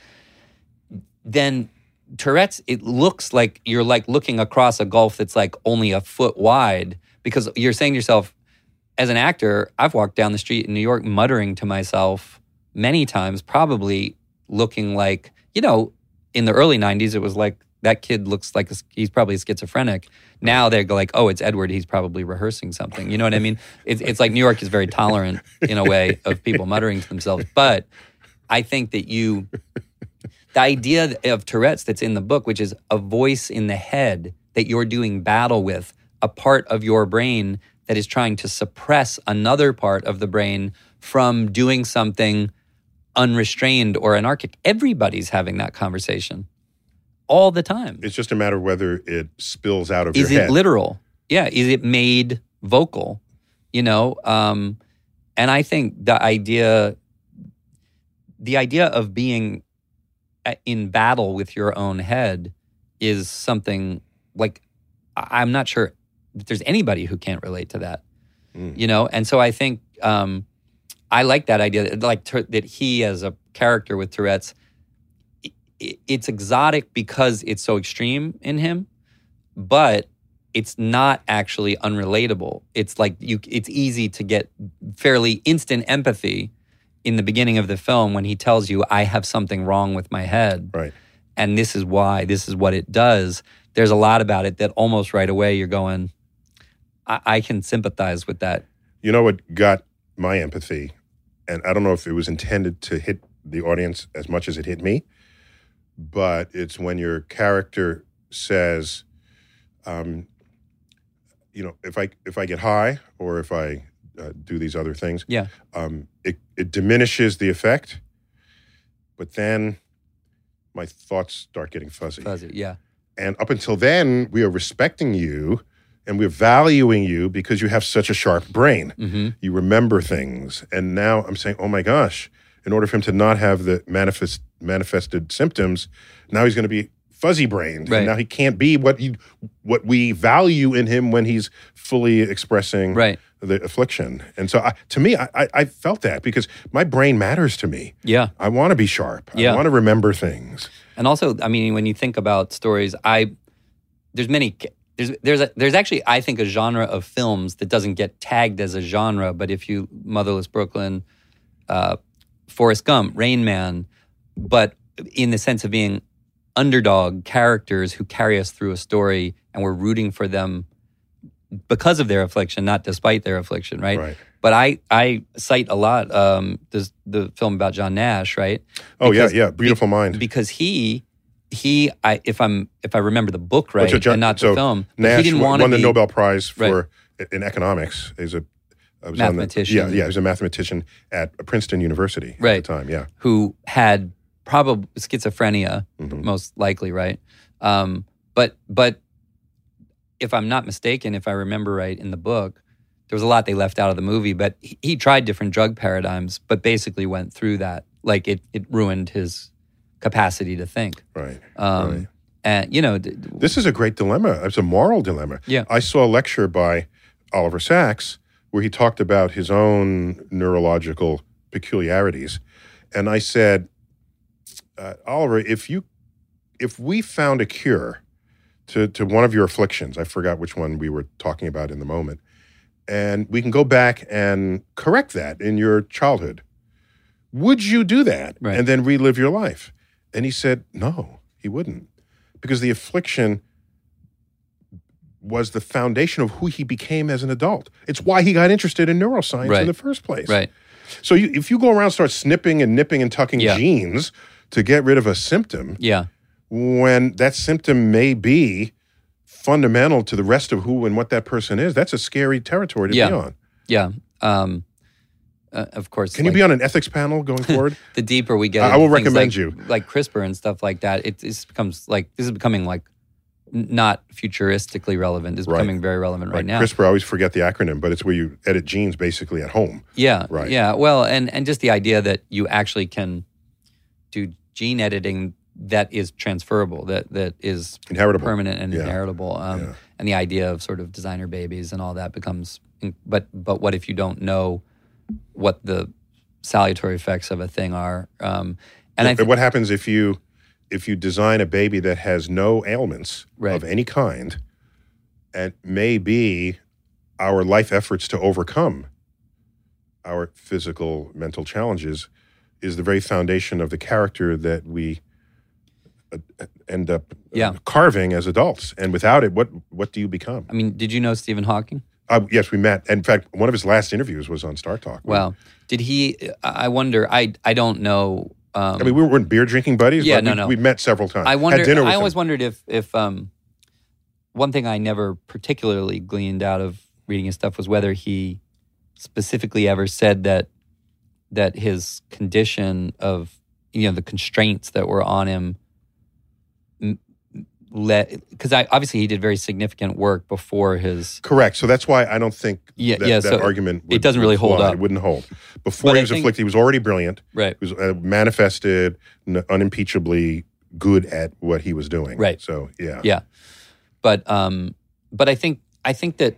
[SPEAKER 4] then Tourette's, it looks like you're like looking across a gulf that's like only a foot wide, because you're saying to yourself, as an actor, I've walked down the street in New York muttering to myself many times, probably looking like, you know, in the early nineties, it was like, that kid looks like a, he's probably schizophrenic. Now they go like, oh, it's Edward, he's probably rehearsing something. You know what I mean? It's, it's like New York is very tolerant in a way of people muttering to themselves. But I think that you... The idea of Tourette's that's in the book, which is a voice in the head that you're doing battle with, a part of your brain that is trying to suppress another part of the brain from doing something unrestrained or anarchic. Everybody's having that conversation all the time.
[SPEAKER 3] It's just a matter of whether it spills out of
[SPEAKER 4] is
[SPEAKER 3] your head.
[SPEAKER 4] Is it literal? Yeah. Is it made vocal? You know? Um, and I think the idea, the idea of being in battle with your own head is something like, I'm not sure that there's anybody who can't relate to that, mm. you know? And so I think um, I like that idea, like that he as a character with Tourette's, it, it's exotic because it's so extreme in him, but it's not actually unrelatable. It's like you, it's easy to get fairly instant empathy in the beginning of the film when he tells you, I have something wrong with my head.
[SPEAKER 3] Right.
[SPEAKER 4] And this is why, this is what it does. There's a lot about it that almost right away you're going, I, I can sympathize with that.
[SPEAKER 3] You know what got my empathy, and I don't know if it was intended to hit the audience as much as it hit me, but it's when your character says, um, you know, if I if I get high or if I Uh, do these other things.
[SPEAKER 4] Yeah.
[SPEAKER 3] Um, it, it diminishes the effect, but then my thoughts start getting fuzzy.
[SPEAKER 4] Fuzzy, yeah.
[SPEAKER 3] And up until then, we are respecting you and we're valuing you because you have such a sharp brain.
[SPEAKER 4] Mm-hmm.
[SPEAKER 3] You remember things. And now I'm saying, oh my gosh, in order for him to not have the manifest manifested symptoms, now he's going to be fuzzy-brained.
[SPEAKER 4] Right.
[SPEAKER 3] And now he can't be what he, what we value in him when he's fully expressing
[SPEAKER 4] right.
[SPEAKER 3] the affliction. And so I, to me, I, I felt that because my brain matters to me.
[SPEAKER 4] Yeah.
[SPEAKER 3] I want to be sharp.
[SPEAKER 4] Yeah.
[SPEAKER 3] I want to remember things.
[SPEAKER 4] And also, I mean, when you think about stories, I there's many there's there's a, there's actually I think a genre of films that doesn't get tagged as a genre, but if you Motherless Brooklyn, uh, Forrest Gump, Rain Man, but in the sense of being underdog characters who carry us through a story and we're rooting for them because of their affliction, not despite their affliction, right?
[SPEAKER 3] Right.
[SPEAKER 4] But I, I cite a lot um, this, the film about John Nash, right?
[SPEAKER 3] Oh
[SPEAKER 4] because,
[SPEAKER 3] yeah, yeah, Beautiful
[SPEAKER 4] be,
[SPEAKER 3] Mind.
[SPEAKER 4] Because he, he, I, if I'm, if I remember the book right,
[SPEAKER 3] so John,
[SPEAKER 4] and not
[SPEAKER 3] so
[SPEAKER 4] the film,
[SPEAKER 3] Nash
[SPEAKER 4] he didn't
[SPEAKER 3] won,
[SPEAKER 4] want to
[SPEAKER 3] won the
[SPEAKER 4] be,
[SPEAKER 3] Nobel Prize for
[SPEAKER 4] right.
[SPEAKER 3] in economics. He's a I was
[SPEAKER 4] mathematician.
[SPEAKER 3] On the, yeah, yeah, he was a mathematician at Princeton University
[SPEAKER 4] right.
[SPEAKER 3] at the time. Yeah,
[SPEAKER 4] who had probably schizophrenia,
[SPEAKER 3] mm-hmm.
[SPEAKER 4] most likely, right? Um, but but. If I'm not mistaken, if I remember right in the book, there was a lot they left out of the movie, but he, he tried different drug paradigms, but basically went through that. Like it, it ruined his capacity to think.
[SPEAKER 3] Right.
[SPEAKER 4] Um,
[SPEAKER 3] right.
[SPEAKER 4] And, you know. D-
[SPEAKER 3] this is a great dilemma. It's a moral dilemma.
[SPEAKER 4] Yeah.
[SPEAKER 3] I saw a lecture by Oliver Sacks where he talked about his own neurological peculiarities. And I said, uh, Oliver, if you, if we found a cure To, to one of your afflictions, I forgot which one we were talking about in the moment, and we can go back and correct that in your childhood, would you do that
[SPEAKER 4] right.
[SPEAKER 3] and then relive your life? And he said, no, he wouldn't, because the affliction was the foundation of who he became as an adult. It's why he got interested in neuroscience
[SPEAKER 4] right.
[SPEAKER 3] in the first place.
[SPEAKER 4] Right.
[SPEAKER 3] So you, if you go around and start snipping and nipping and tucking
[SPEAKER 4] yeah.
[SPEAKER 3] genes to get rid of a symptom,
[SPEAKER 4] yeah.
[SPEAKER 3] when that symptom may be fundamental to the rest of who and what that person is, that's a scary territory to
[SPEAKER 4] yeah.
[SPEAKER 3] be on.
[SPEAKER 4] Yeah. Um, uh, of course.
[SPEAKER 3] Can
[SPEAKER 4] like,
[SPEAKER 3] you be on an ethics panel going forward?
[SPEAKER 4] The deeper we get,
[SPEAKER 3] I will
[SPEAKER 4] things
[SPEAKER 3] recommend
[SPEAKER 4] like,
[SPEAKER 3] you.
[SPEAKER 4] Like CRISPR and stuff like that, it, it becomes like, this is becoming like n- not futuristically relevant is
[SPEAKER 3] Right.
[SPEAKER 4] becoming very relevant right,
[SPEAKER 3] Right.
[SPEAKER 4] now.
[SPEAKER 3] CRISPR, I always forget the acronym, but it's where you edit genes basically at home.
[SPEAKER 4] Yeah,
[SPEAKER 3] Right.
[SPEAKER 4] yeah. Well, and and just the idea that you actually can do gene editing that is transferable, that that is
[SPEAKER 3] Inheritable.
[SPEAKER 4] permanent and
[SPEAKER 3] Yeah.
[SPEAKER 4] inheritable, um,
[SPEAKER 3] Yeah.
[SPEAKER 4] and the idea of sort of designer babies and all that becomes. But but what if you don't know what the salutary effects of a thing are? Um, and I
[SPEAKER 3] But
[SPEAKER 4] think
[SPEAKER 3] what happens if you if you design a baby that has no ailments
[SPEAKER 4] Right.
[SPEAKER 3] of any kind, and maybe our life efforts to overcome our physical, mental challenges is the very foundation of the character that we uh, end up uh,
[SPEAKER 4] Yeah.
[SPEAKER 3] carving as adults. And without it, what what do you become?
[SPEAKER 4] I mean, did you know Stephen Hawking?
[SPEAKER 3] Uh, yes, we met. In fact, one of his last interviews was on Star Talk.
[SPEAKER 4] Wow. Did he? I wonder. I I don't know. Um,
[SPEAKER 3] I mean, we weren't beer drinking buddies,
[SPEAKER 4] Yeah,
[SPEAKER 3] but
[SPEAKER 4] no,
[SPEAKER 3] we,
[SPEAKER 4] no.
[SPEAKER 3] we met several times.
[SPEAKER 4] I wonder.
[SPEAKER 3] Had dinner with
[SPEAKER 4] I always
[SPEAKER 3] him.
[SPEAKER 4] wondered if if um, one thing I never particularly gleaned out of reading his stuff was whether he specifically ever said that that his condition of you know the constraints that were on him let because I obviously he did very significant work before his
[SPEAKER 3] Correct. So that's why I don't think
[SPEAKER 4] Yeah,
[SPEAKER 3] that,
[SPEAKER 4] yeah,
[SPEAKER 3] that
[SPEAKER 4] so
[SPEAKER 3] argument would,
[SPEAKER 4] it doesn't really
[SPEAKER 3] would
[SPEAKER 4] hold
[SPEAKER 3] fly.
[SPEAKER 4] up.
[SPEAKER 3] It wouldn't hold. Before
[SPEAKER 4] But
[SPEAKER 3] he
[SPEAKER 4] I
[SPEAKER 3] was
[SPEAKER 4] think-
[SPEAKER 3] afflicted, he was already brilliant.
[SPEAKER 4] right.
[SPEAKER 3] He was uh, manifested, n- unimpeachably good at what he was doing.
[SPEAKER 4] Right.
[SPEAKER 3] So, yeah.
[SPEAKER 4] Yeah, but um, but I think I think that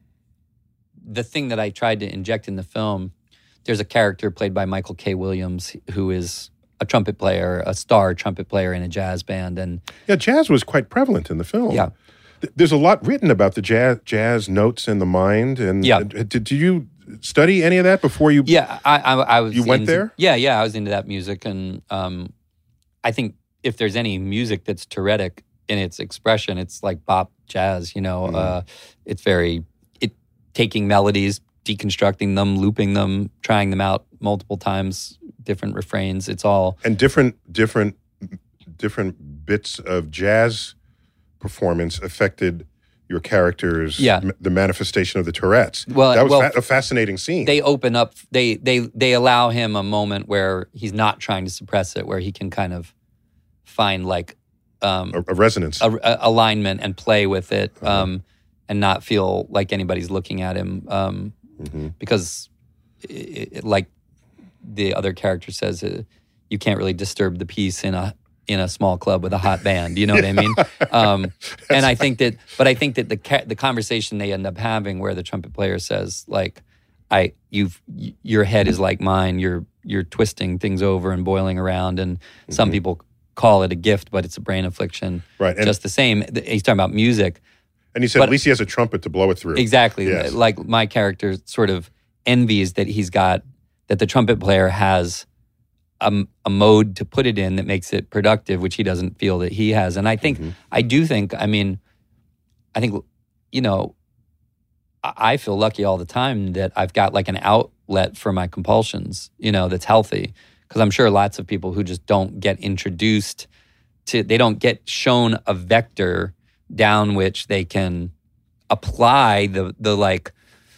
[SPEAKER 4] the thing that I tried to inject in the film, there's a character played by Michael K. Williams who is a trumpet player, a star trumpet player in a jazz band, and
[SPEAKER 3] Yeah, jazz was quite prevalent in the film.
[SPEAKER 4] Yeah.
[SPEAKER 3] Th- There's a lot written about the jazz, jazz notes in the mind. And
[SPEAKER 4] Yeah.
[SPEAKER 3] uh, did, did you study any of that before you?
[SPEAKER 4] yeah, I I, I was
[SPEAKER 3] You went
[SPEAKER 4] into-
[SPEAKER 3] there?
[SPEAKER 4] Yeah, yeah, I was into that music, and um, I think if there's any music that's Tourettic in its expression, it's like bop jazz. You know,
[SPEAKER 3] Mm-hmm.
[SPEAKER 4] uh, it's very it taking melodies, deconstructing them, looping them, trying them out multiple times, different refrains. It's all
[SPEAKER 3] And different, different, different bits of jazz performance affected your characters.
[SPEAKER 4] Yeah.
[SPEAKER 3] m- the manifestation of the Tourette's.
[SPEAKER 4] Well-
[SPEAKER 3] that was
[SPEAKER 4] well,
[SPEAKER 3] fa- a fascinating scene.
[SPEAKER 4] they open up. They they they allow him a moment where he's not trying to suppress it, where he can kind of find like um,
[SPEAKER 3] a, a resonance.
[SPEAKER 4] a, a alignment and play with it,
[SPEAKER 3] Uh-huh.
[SPEAKER 4] um, and not feel like anybody's looking at him. Um,
[SPEAKER 3] Mm-hmm.
[SPEAKER 4] Because, it, it, like the other character says, uh, you can't really disturb the peace in a in a small club with a hot band. You know what I mean? Um, and I think that, but I think that the ca- the conversation they end up having, where the trumpet player says, like, I you've y- your head is like mine. You're you're twisting things over and boiling around, and some
[SPEAKER 3] Mm-hmm.
[SPEAKER 4] people call it a gift, but it's a brain affliction.
[SPEAKER 3] Right, and-
[SPEAKER 4] just the same. Th- He's talking about music.
[SPEAKER 3] and he said,
[SPEAKER 4] but-
[SPEAKER 3] at least he has a trumpet to blow it through.
[SPEAKER 4] Exactly.
[SPEAKER 3] Yes.
[SPEAKER 4] Like my character sort of envies that he's got, that the trumpet player has a, a mode to put it in that makes it productive, which he doesn't feel that he has. And I think, I do think, I mean, I think, you know, I I feel lucky all the time that I've got like an outlet for my compulsions, you know, that's healthy. Because I'm sure lots of people who just don't get introduced to, they don't get shown a vector down which they can apply the the like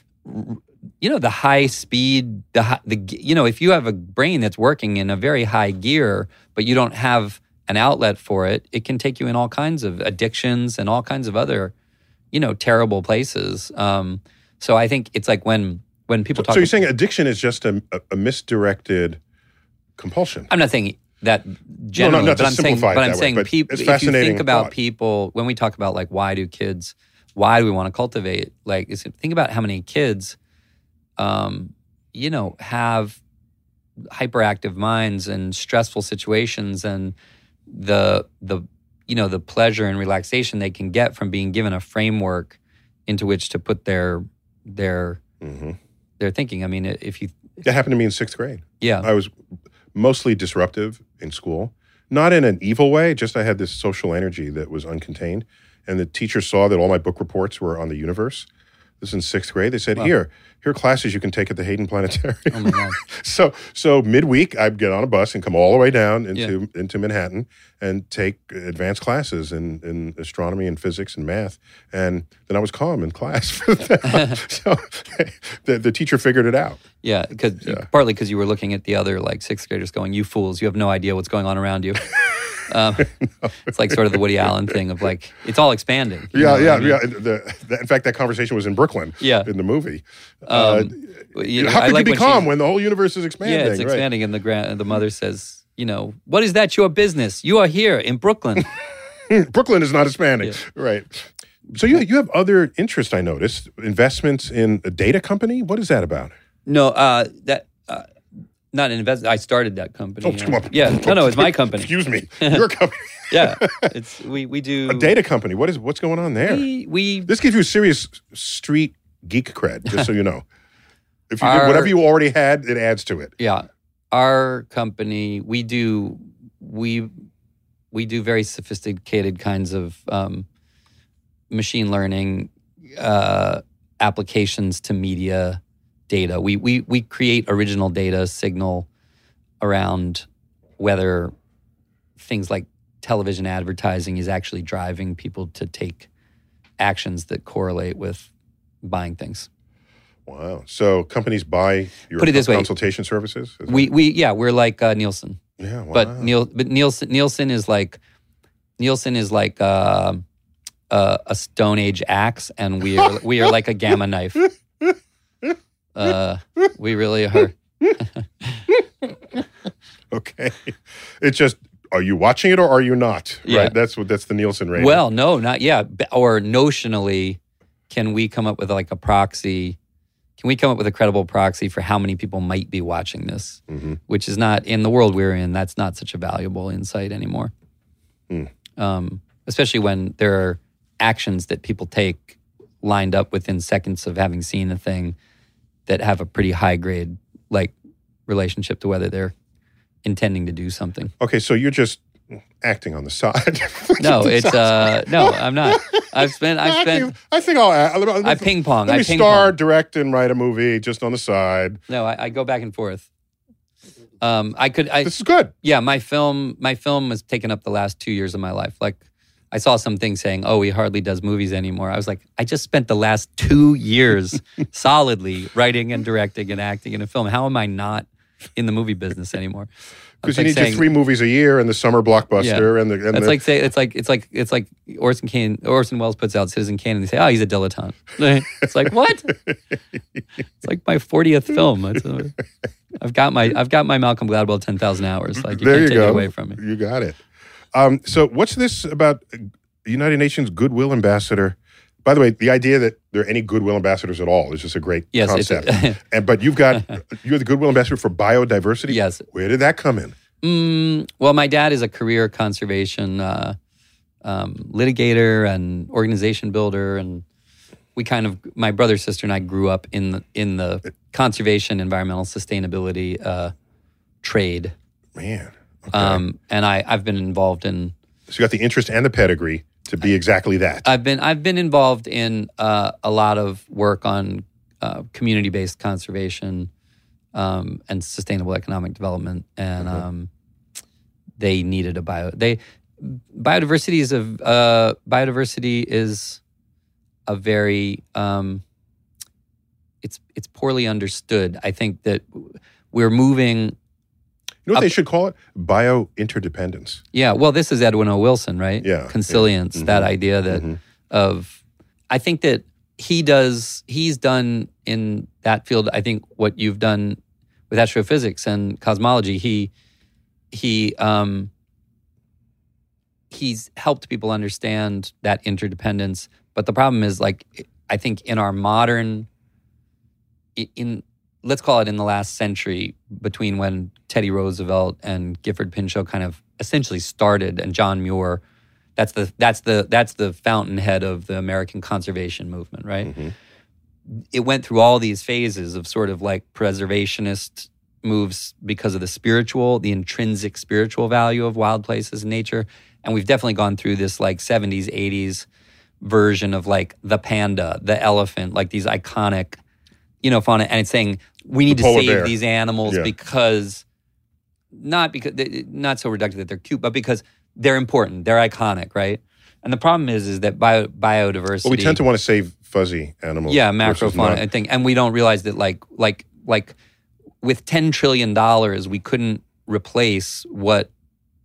[SPEAKER 4] r- you know the high speed the hi- the g- you know if you have a brain that's working in a very high gear but you don't have an outlet for it, it can take you in all kinds of addictions and all kinds of other you know terrible places. Um, so I think it's like when when people talk.
[SPEAKER 3] So you're saying addiction is just a, a, a misdirected compulsion?
[SPEAKER 4] I'm not saying that generally,
[SPEAKER 3] not to
[SPEAKER 4] but I'm saying,
[SPEAKER 3] simplify it
[SPEAKER 4] but I'm
[SPEAKER 3] that way,
[SPEAKER 4] saying
[SPEAKER 3] but
[SPEAKER 4] people.
[SPEAKER 3] it's
[SPEAKER 4] If you
[SPEAKER 3] fascinating
[SPEAKER 4] think about
[SPEAKER 3] thought.
[SPEAKER 4] people, when we talk about like why do kids, why do we want to cultivate? Like, is think about how many kids, um, you know, have hyperactive minds and stressful situations, and the the you know the pleasure and relaxation they can get from being given a framework into which to put their their
[SPEAKER 3] Mm-hmm.
[SPEAKER 4] their thinking. I mean, if you,
[SPEAKER 3] That happened to me in sixth grade.
[SPEAKER 4] yeah,
[SPEAKER 3] I was mostly disruptive in school, not in an evil way, just I had this social energy that was uncontained. And the teacher saw that all my book reports were on the universe. This is in sixth grade. They said, here, here are classes you can take at the Hayden Planetarium.
[SPEAKER 4] oh my god,
[SPEAKER 3] so so midweek, I'd get on a bus and come all the way down into, into Manhattan and take advanced classes in, in astronomy and physics and math. And then I was calm in class. So the, the teacher figured it out.
[SPEAKER 4] yeah, because partly because you were looking at the other like sixth graders, going, "You fools, you have no idea what's going on around you." Um, it's like sort of the Woody Allen thing of like, it's all expanding. you
[SPEAKER 3] Yeah,
[SPEAKER 4] know
[SPEAKER 3] yeah,
[SPEAKER 4] what I mean?
[SPEAKER 3] yeah. The, the, in fact, that conversation was in Brooklyn.
[SPEAKER 4] Yeah.
[SPEAKER 3] in the movie.
[SPEAKER 4] Um,
[SPEAKER 3] uh,
[SPEAKER 4] you know,
[SPEAKER 3] how
[SPEAKER 4] I
[SPEAKER 3] could
[SPEAKER 4] like
[SPEAKER 3] you
[SPEAKER 4] when
[SPEAKER 3] be calm
[SPEAKER 4] she's-
[SPEAKER 3] when the whole universe is expanding?
[SPEAKER 4] Yeah, it's
[SPEAKER 3] right?
[SPEAKER 4] expanding, and the grand, the mother says, you know, what is that your business? You are here in Brooklyn.
[SPEAKER 3] Brooklyn is not expanding,
[SPEAKER 4] Yeah.
[SPEAKER 3] right? So you you have other interests. I noticed investments in a data company. What is that about?
[SPEAKER 4] No, uh, that uh, not an investment. I started that company.
[SPEAKER 3] Oh,
[SPEAKER 4] uh,
[SPEAKER 3] come on.
[SPEAKER 4] Yeah, no, no, it's my company.
[SPEAKER 3] Excuse me, your company,
[SPEAKER 4] Yeah, it's we we do
[SPEAKER 3] a data company. What is what's going on there?
[SPEAKER 4] We, we
[SPEAKER 3] This gives you serious street geek cred, just so you know. If you
[SPEAKER 4] Our-
[SPEAKER 3] did whatever you already had, it adds to it.
[SPEAKER 4] yeah, our company we do we we do very sophisticated kinds of um, machine learning uh, applications to media data. We we we create original data signal around whether things like television advertising is actually driving people to take actions that correlate with buying things.
[SPEAKER 3] Wow. So companies buy your
[SPEAKER 4] Put it this way.
[SPEAKER 3] consultation services? Is
[SPEAKER 4] We we yeah, we're like uh, Nielsen.
[SPEAKER 3] that- yeah, wow.
[SPEAKER 4] But Neil but Nielsen Nielsen is like Nielsen is like uh, uh, a Stone Age axe, and we are we are like a gamma knife. Uh, we really are.
[SPEAKER 3] Okay. It's just, are you watching it or are you not?
[SPEAKER 4] Yeah.
[SPEAKER 3] Right. That's what that's the Nielsen rating.
[SPEAKER 4] Well, no, not yeah. B- Or notionally, can we come up with like a proxy? Can we come up with a credible proxy for how many people might be watching this?
[SPEAKER 3] Mhm.
[SPEAKER 4] Which is not, in the world we're in, that's not such a valuable insight anymore.
[SPEAKER 3] Hmm.
[SPEAKER 4] Um, especially when there are actions that people take lined up within seconds of having seen a thing that have a pretty high grade like relationship to whether they're intending to do something.
[SPEAKER 3] Okay, so you're just acting on the side.
[SPEAKER 4] No, it's uh no, I'm not. I've spent I've spent
[SPEAKER 3] I think I'll. I'll
[SPEAKER 4] I ping pong.
[SPEAKER 3] Let
[SPEAKER 4] I
[SPEAKER 3] me
[SPEAKER 4] ping
[SPEAKER 3] star,
[SPEAKER 4] pong.
[SPEAKER 3] direct, and write a movie just on the side.
[SPEAKER 4] No, I, I go back and forth. Um, I could, I
[SPEAKER 3] This is good.
[SPEAKER 4] yeah, my film, my film has taken up the last two years of my life. Like, I saw something saying, "Oh, he hardly does movies anymore." I was like, I just spent the last two years solidly writing and directing and acting in a film. How am I not in the movie business anymore?
[SPEAKER 3] Because
[SPEAKER 4] It's
[SPEAKER 3] you
[SPEAKER 4] like
[SPEAKER 3] need your
[SPEAKER 4] saying-
[SPEAKER 3] three movies a year and the summer blockbuster and the. And
[SPEAKER 4] It's
[SPEAKER 3] the
[SPEAKER 4] like say it's like it's like it's like Orson Kane Orson Welles puts out Citizen Kane and they say, "Oh, he's a dilettante." It's like what? It's like my fortieth film. It's a, I've got my I've got my Malcolm Gladwell ten thousand hours. Like you
[SPEAKER 3] there
[SPEAKER 4] can't
[SPEAKER 3] you
[SPEAKER 4] take
[SPEAKER 3] go.
[SPEAKER 4] it away from me.
[SPEAKER 3] You got it. Um, so what's this about United Nations Goodwill Ambassador? By the way, the idea that there are any Goodwill ambassadors at all is just a great
[SPEAKER 4] Yes, it's a-
[SPEAKER 3] concept. and but you've got you're the Goodwill Ambassador for biodiversity.
[SPEAKER 4] Yes.
[SPEAKER 3] Where did that come in?
[SPEAKER 4] Mm, well, my dad is a career conservation uh, um, litigator and organization builder, and we kind of my brother, sister, and I grew up in the in the conservation, environmental sustainability uh, trade.
[SPEAKER 3] Man. Okay.
[SPEAKER 4] Um, and I, I've been involved in.
[SPEAKER 3] so you got the interest and the pedigree to be exactly that.
[SPEAKER 4] I've been I've been involved in uh, a lot of work on uh, community-based conservation um, and sustainable economic development, and
[SPEAKER 3] Mhm.
[SPEAKER 4] um, they needed a bio. They biodiversity is a uh, biodiversity is a very um, it's it's poorly understood. I think that we're moving.
[SPEAKER 3] You know what
[SPEAKER 4] Up-
[SPEAKER 3] they should call it? Bio interdependence.
[SPEAKER 4] Yeah, well, this is Edwin O. Wilson, right?
[SPEAKER 3] Yeah,
[SPEAKER 4] Consilience,
[SPEAKER 3] yeah.
[SPEAKER 4] that
[SPEAKER 3] Mhm.
[SPEAKER 4] idea that
[SPEAKER 3] Mhm.
[SPEAKER 4] of, I think that he does, he's done in that field, I think what you've done with astrophysics and cosmology, he, he, um, he's helped people understand that interdependence. But the problem is, like, I think in our modern, i- in, let's call it in the last century, between when Teddy Roosevelt and Gifford Pinchot kind of essentially started, and John Muir, that's the that's the that's the fountainhead of the American conservation movement, right?
[SPEAKER 3] Mhm.
[SPEAKER 4] It went through all these phases of sort of like preservationist moves because of the spiritual, the intrinsic spiritual value of wild places and nature, and we've definitely gone through this like seventies, eighties version of like the panda, the elephant, like these iconic, you know, fauna, and it's saying we need
[SPEAKER 3] The
[SPEAKER 4] to
[SPEAKER 3] polar
[SPEAKER 4] save
[SPEAKER 3] bear.
[SPEAKER 4] these animals
[SPEAKER 3] Yeah.
[SPEAKER 4] because not because they- not so reductive that they're cute, but because they're important, they're iconic, right? And the problem is, is that bio, biodiversity.
[SPEAKER 3] Well, we tend to want to save fuzzy animals.
[SPEAKER 4] yeah,
[SPEAKER 3] versus
[SPEAKER 4] macrofauna
[SPEAKER 3] not.
[SPEAKER 4] and thing, and we don't realize that like like like with ten trillion dollars, we couldn't replace what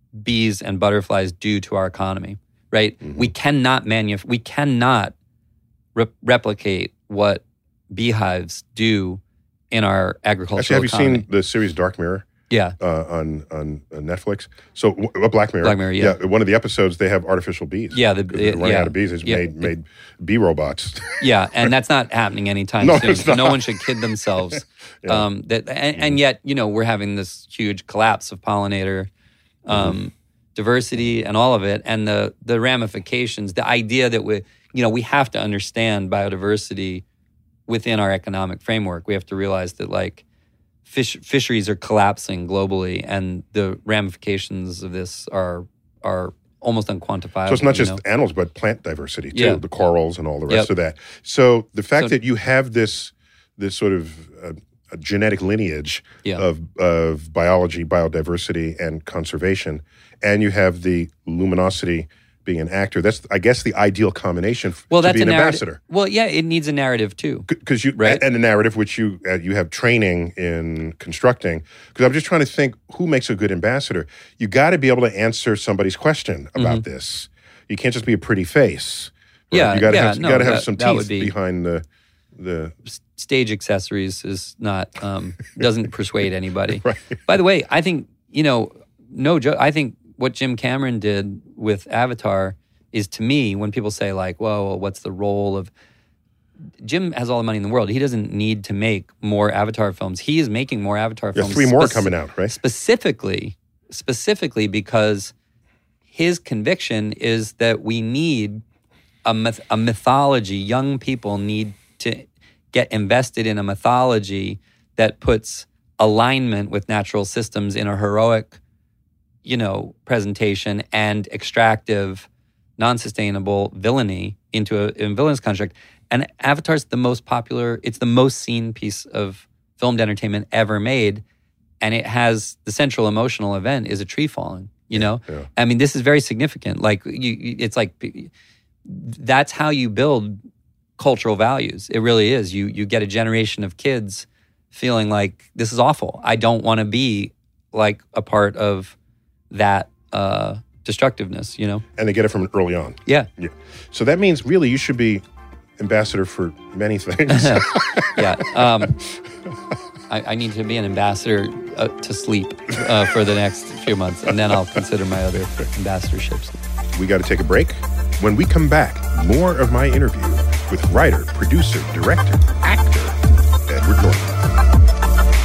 [SPEAKER 4] bees and butterflies do to our economy, right?
[SPEAKER 3] Mm-hmm.
[SPEAKER 4] We cannot manuf- we cannot re- replicate what beehives do in our agricultural
[SPEAKER 3] Actually, have
[SPEAKER 4] economy.
[SPEAKER 3] you seen the series Dark Mirror?
[SPEAKER 4] Yeah.
[SPEAKER 3] Uh, on on uh, Netflix. So uh, Black Mirror.
[SPEAKER 4] Black Mirror, yeah.
[SPEAKER 3] One of the episodes, they have artificial bees.
[SPEAKER 4] Yeah, the-
[SPEAKER 3] 'Cause they're running
[SPEAKER 4] yeah.
[SPEAKER 3] out of bees. It's
[SPEAKER 4] Yeah.
[SPEAKER 3] made made bee robots.
[SPEAKER 4] Yeah, and that's not happening anytime
[SPEAKER 3] No,
[SPEAKER 4] soon.
[SPEAKER 3] it's not.
[SPEAKER 4] No one should kid themselves.
[SPEAKER 3] Yeah.
[SPEAKER 4] um, that and, and yet, you know, we're having this huge collapse of pollinator um,
[SPEAKER 3] Mm-hmm.
[SPEAKER 4] diversity and all of it, and the the ramifications. The idea that we, you know, we have to understand biodiversity within our economic framework. We have to realize that, like, fish fisheries are collapsing globally, and the ramifications of this are are almost unquantifiable.
[SPEAKER 3] So it's not
[SPEAKER 4] you
[SPEAKER 3] just
[SPEAKER 4] know?
[SPEAKER 3] animals, but plant diversity too,
[SPEAKER 4] Yeah.
[SPEAKER 3] the corals and all the rest
[SPEAKER 4] Yep.
[SPEAKER 3] of that. So the fact
[SPEAKER 4] So-
[SPEAKER 3] that you have this this sort of uh, a genetic lineage
[SPEAKER 4] Yeah.
[SPEAKER 3] of of biology, biodiversity, and conservation, and you have the luminosity being an actor. That's, I guess, the ideal combination f-
[SPEAKER 4] Well,
[SPEAKER 3] to
[SPEAKER 4] that's
[SPEAKER 3] be
[SPEAKER 4] a
[SPEAKER 3] an
[SPEAKER 4] narrative.
[SPEAKER 3] ambassador.
[SPEAKER 4] Well, yeah, it needs a narrative too.
[SPEAKER 3] Because you
[SPEAKER 4] Right.
[SPEAKER 3] and a narrative which you uh, you have training in constructing. Because I'm just trying to think who makes a good ambassador. You got to be able to answer somebody's question about this. You can't just be a pretty face. right?
[SPEAKER 4] Mm-hmm. Yeah,
[SPEAKER 3] you got to
[SPEAKER 4] yeah,
[SPEAKER 3] have you
[SPEAKER 4] no,
[SPEAKER 3] got to have
[SPEAKER 4] that-
[SPEAKER 3] some
[SPEAKER 4] that would
[SPEAKER 3] teeth
[SPEAKER 4] be-
[SPEAKER 3] behind the the.
[SPEAKER 4] Stage accessories is not um, doesn't persuade anybody.
[SPEAKER 3] Right.
[SPEAKER 4] By the way, I think, you know, no joke. I think what Jim Cameron did with Avatar is, to me, when people say like, "Whoa, well, what's the role of?" Jim has all the money in the world. He doesn't need to make more Avatar films. He is making more Avatar
[SPEAKER 3] Yeah,
[SPEAKER 4] films.
[SPEAKER 3] three more
[SPEAKER 4] speci-
[SPEAKER 3] coming out, right?
[SPEAKER 4] Specifically, specifically because his conviction is that we need a myth, a mythology. Young people need to get invested in a mythology that puts alignment with natural systems in a heroic, you know, presentation and extractive, non-sustainable villainy into a, a villainous construct. And Avatar's the most popular, it's the most seen piece of filmed entertainment ever made. And it has, the central emotional event is a tree falling, you know?
[SPEAKER 3] yeah.
[SPEAKER 4] I mean, this is very significant. Like, you, you- it's like, that's how you build cultural values. It really is. You you get a generation of kids feeling like, this is awful. I don't want to be like a part of that uh, destructiveness, you know?
[SPEAKER 3] And they get it from early on.
[SPEAKER 4] Yeah.
[SPEAKER 3] Yeah. So that means really you should be ambassador for many things.
[SPEAKER 4] Yeah. Um, I, I need to be an ambassador uh, to sleep uh, for the next few months, and then I'll consider my other ambassadorships.
[SPEAKER 3] We got to take a break. When we come back, more of my interview with writer, producer, director, actor, Edward Norton.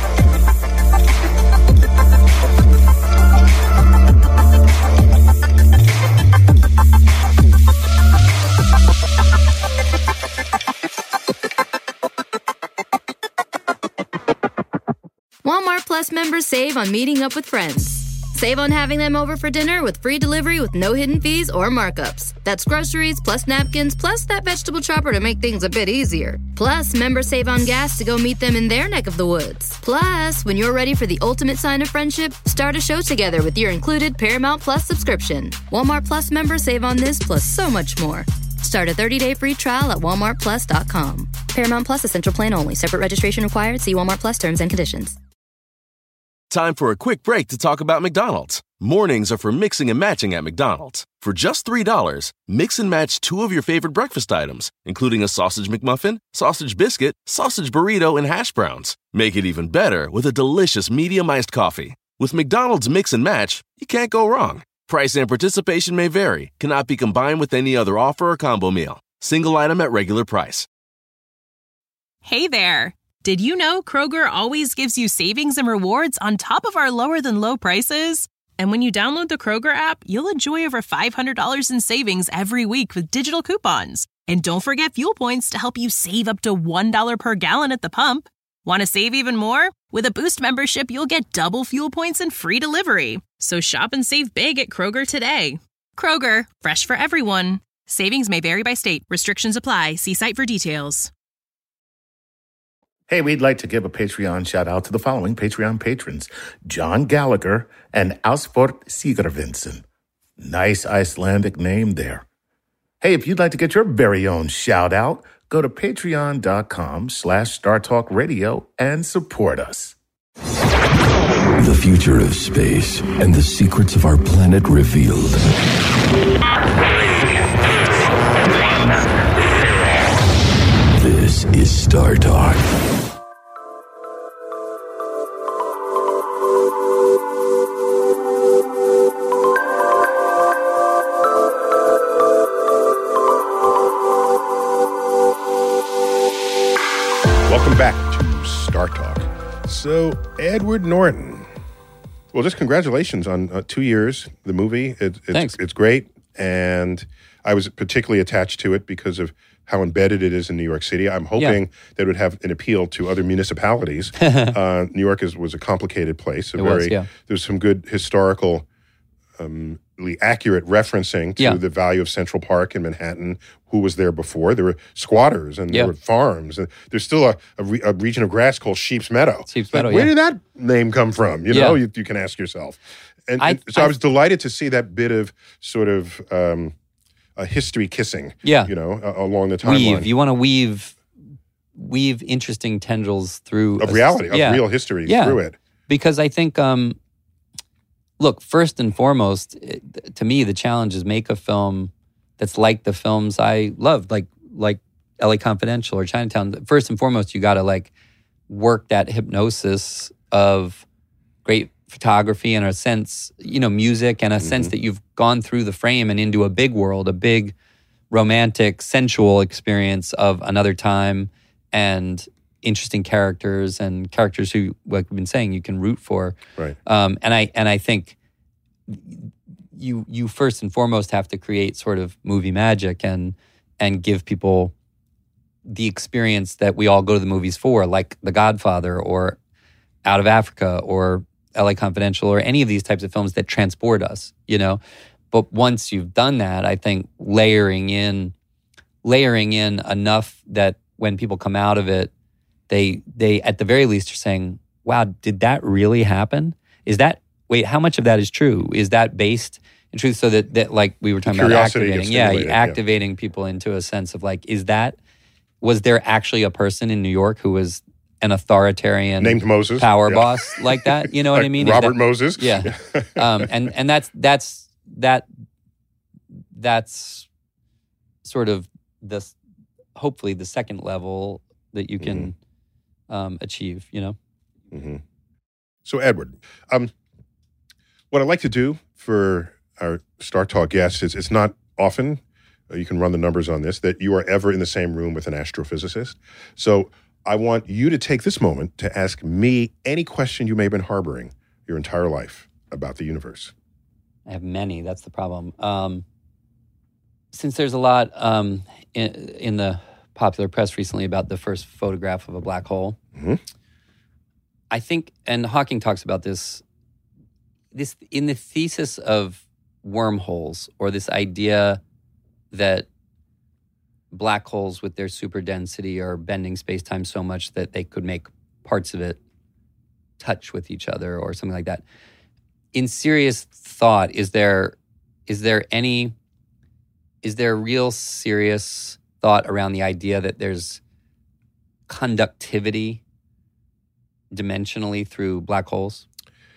[SPEAKER 6] Walmart Plus members save on meeting up with friends. Save on having them over for dinner with free delivery with no hidden fees or markups. That's groceries, plus napkins, plus that vegetable chopper to make things a bit easier. Plus, members save on gas to go meet them in their neck of the woods. Plus, when you're ready for the ultimate sign of friendship, start a show together with your included Paramount Plus subscription. Walmart Plus members save on this plus so much more. Start a thirty-day free trial at walmart plus dot com. Paramount Plus Essential Plan only. Separate registration required. See Walmart Plus terms and conditions.
[SPEAKER 7] Time for a quick break to talk about McDonald's. Mornings are for mixing and matching at McDonald's. For just three dollars, mix and match two of your favorite breakfast items, including a sausage McMuffin, sausage biscuit, sausage burrito, and hash browns. Make it even better with a delicious medium iced coffee. With McDonald's Mix and Match, you can't go wrong. Price and participation may vary, cannot be combined with any other offer or combo meal. Single item at regular price.
[SPEAKER 8] Hey there! Did you know Kroger always gives you savings and rewards on top of our lower-than-low prices? And when you download the Kroger app, you'll enjoy over five hundred dollars in savings every week with digital coupons. And don't forget fuel points to help you save up to one dollar per gallon at the pump. Want to save even more? With a Boost membership, you'll get double fuel points and free delivery. So shop and save big at Kroger today. Kroger, fresh for everyone. Savings may vary by state. Restrictions apply. See site for details.
[SPEAKER 2] Hey, we'd like to give a Patreon shout out to the following Patreon patrons: John Gallagher and Ausford Sigurvinsson. Nice Icelandic name there. Hey, if you'd like to get your very own shout out, go to patreon.com slash Star Talk Radio and support us.
[SPEAKER 5] The future of space and the secrets of our planet revealed. This is Star Talk.
[SPEAKER 3] Welcome back to Star Talk. So, Edward Norton. Well, just congratulations on uh, two years, the movie. It, it's,
[SPEAKER 4] Thanks.
[SPEAKER 3] It's great. And I was particularly attached to it because of how embedded it is in New York City. I'm hoping
[SPEAKER 4] Yeah.
[SPEAKER 3] that it would have an appeal to other municipalities. uh, New York is, was a complicated place. A
[SPEAKER 4] It
[SPEAKER 3] very,
[SPEAKER 4] was, yeah.
[SPEAKER 3] There's some good historical, um, accurate referencing to
[SPEAKER 4] Yeah.
[SPEAKER 3] the value of Central Park in Manhattan. Who was there before? There were squatters and
[SPEAKER 4] Yeah.
[SPEAKER 3] there were farms. And there's still a, a, re, a region of grass called Sheep's Meadow.
[SPEAKER 4] Sheep's
[SPEAKER 3] Like,
[SPEAKER 4] Meadow,
[SPEAKER 3] Where
[SPEAKER 4] yeah.
[SPEAKER 3] did that name come from? You
[SPEAKER 4] Yeah.
[SPEAKER 3] know, you, you can ask yourself. And,
[SPEAKER 4] I-
[SPEAKER 3] and so I,
[SPEAKER 4] I-
[SPEAKER 3] was delighted to see that bit of sort of um, a history kissing.
[SPEAKER 4] Yeah.
[SPEAKER 3] You know, uh, along the timeline
[SPEAKER 4] Weave. You want to weave, weave interesting tendrils through
[SPEAKER 3] of
[SPEAKER 4] a-
[SPEAKER 3] reality, of
[SPEAKER 4] yeah.
[SPEAKER 3] real history
[SPEAKER 4] Yeah.
[SPEAKER 3] through it.
[SPEAKER 4] Because I think, um, look, first and foremost, it, to me, the challenge is make a film that's like the films I loved, like like L A Confidential or Chinatown. First and foremost, you got to like work that hypnosis of great photography and a sense, you know, music and a
[SPEAKER 3] Mm-hmm.
[SPEAKER 4] sense that you've gone through the frame and into a big world, a big romantic, sensual experience of another time and interesting characters and characters who, like we've been saying, you can root for.
[SPEAKER 3] Right.
[SPEAKER 4] Um, and I and I think you you first and foremost have to create sort of movie magic and and give people the experience that we all go to the movies for, like The Godfather or Out of Africa or L A Confidential or any of these types of films that transport us, you know. But once you've done that, I think layering in layering in enough that when people come out of it, they they at the very least are saying, wow, did that really happen? Is that, wait, how much of that is true? Is that based in truth? So that, that like we were talking about
[SPEAKER 3] Curiosity
[SPEAKER 4] activating.
[SPEAKER 3] gets
[SPEAKER 4] Yeah,
[SPEAKER 3] stimulated, yeah.
[SPEAKER 4] activating people into a sense of like, is that, was there actually a person in New York who was an authoritarian
[SPEAKER 3] Named Moses.
[SPEAKER 4] power
[SPEAKER 3] Yeah.
[SPEAKER 4] boss like that? You know what I
[SPEAKER 3] Like
[SPEAKER 4] mean? Is
[SPEAKER 3] Robert
[SPEAKER 4] that-
[SPEAKER 3] Moses.
[SPEAKER 4] Yeah. um, and, and that's, that's, that, that's sort of the, hopefully the second level that you can
[SPEAKER 3] Mm-hmm.
[SPEAKER 4] um, achieve, you know?
[SPEAKER 3] hmm So, Edward, um, what I'd like to do for our Star Talk guests is it's not often, uh, you can run the numbers on this, that you are ever in the same room with an astrophysicist. So I want you to take this moment to ask me any question you may have been harboring your entire life about the universe.
[SPEAKER 4] I have many. That's the problem. Um, since there's a lot um, in, in the popular press recently about the first photograph of a black hole,
[SPEAKER 3] Mhm.
[SPEAKER 4] I think, and Hawking talks about this, this in the thesis of wormholes, or this idea that black holes with their super density are bending space-time so much that they could make parts of it touch with each other or something like that. In serious thought, is there is there any is there real serious thought around the idea that there's conductivity dimensionally through black holes?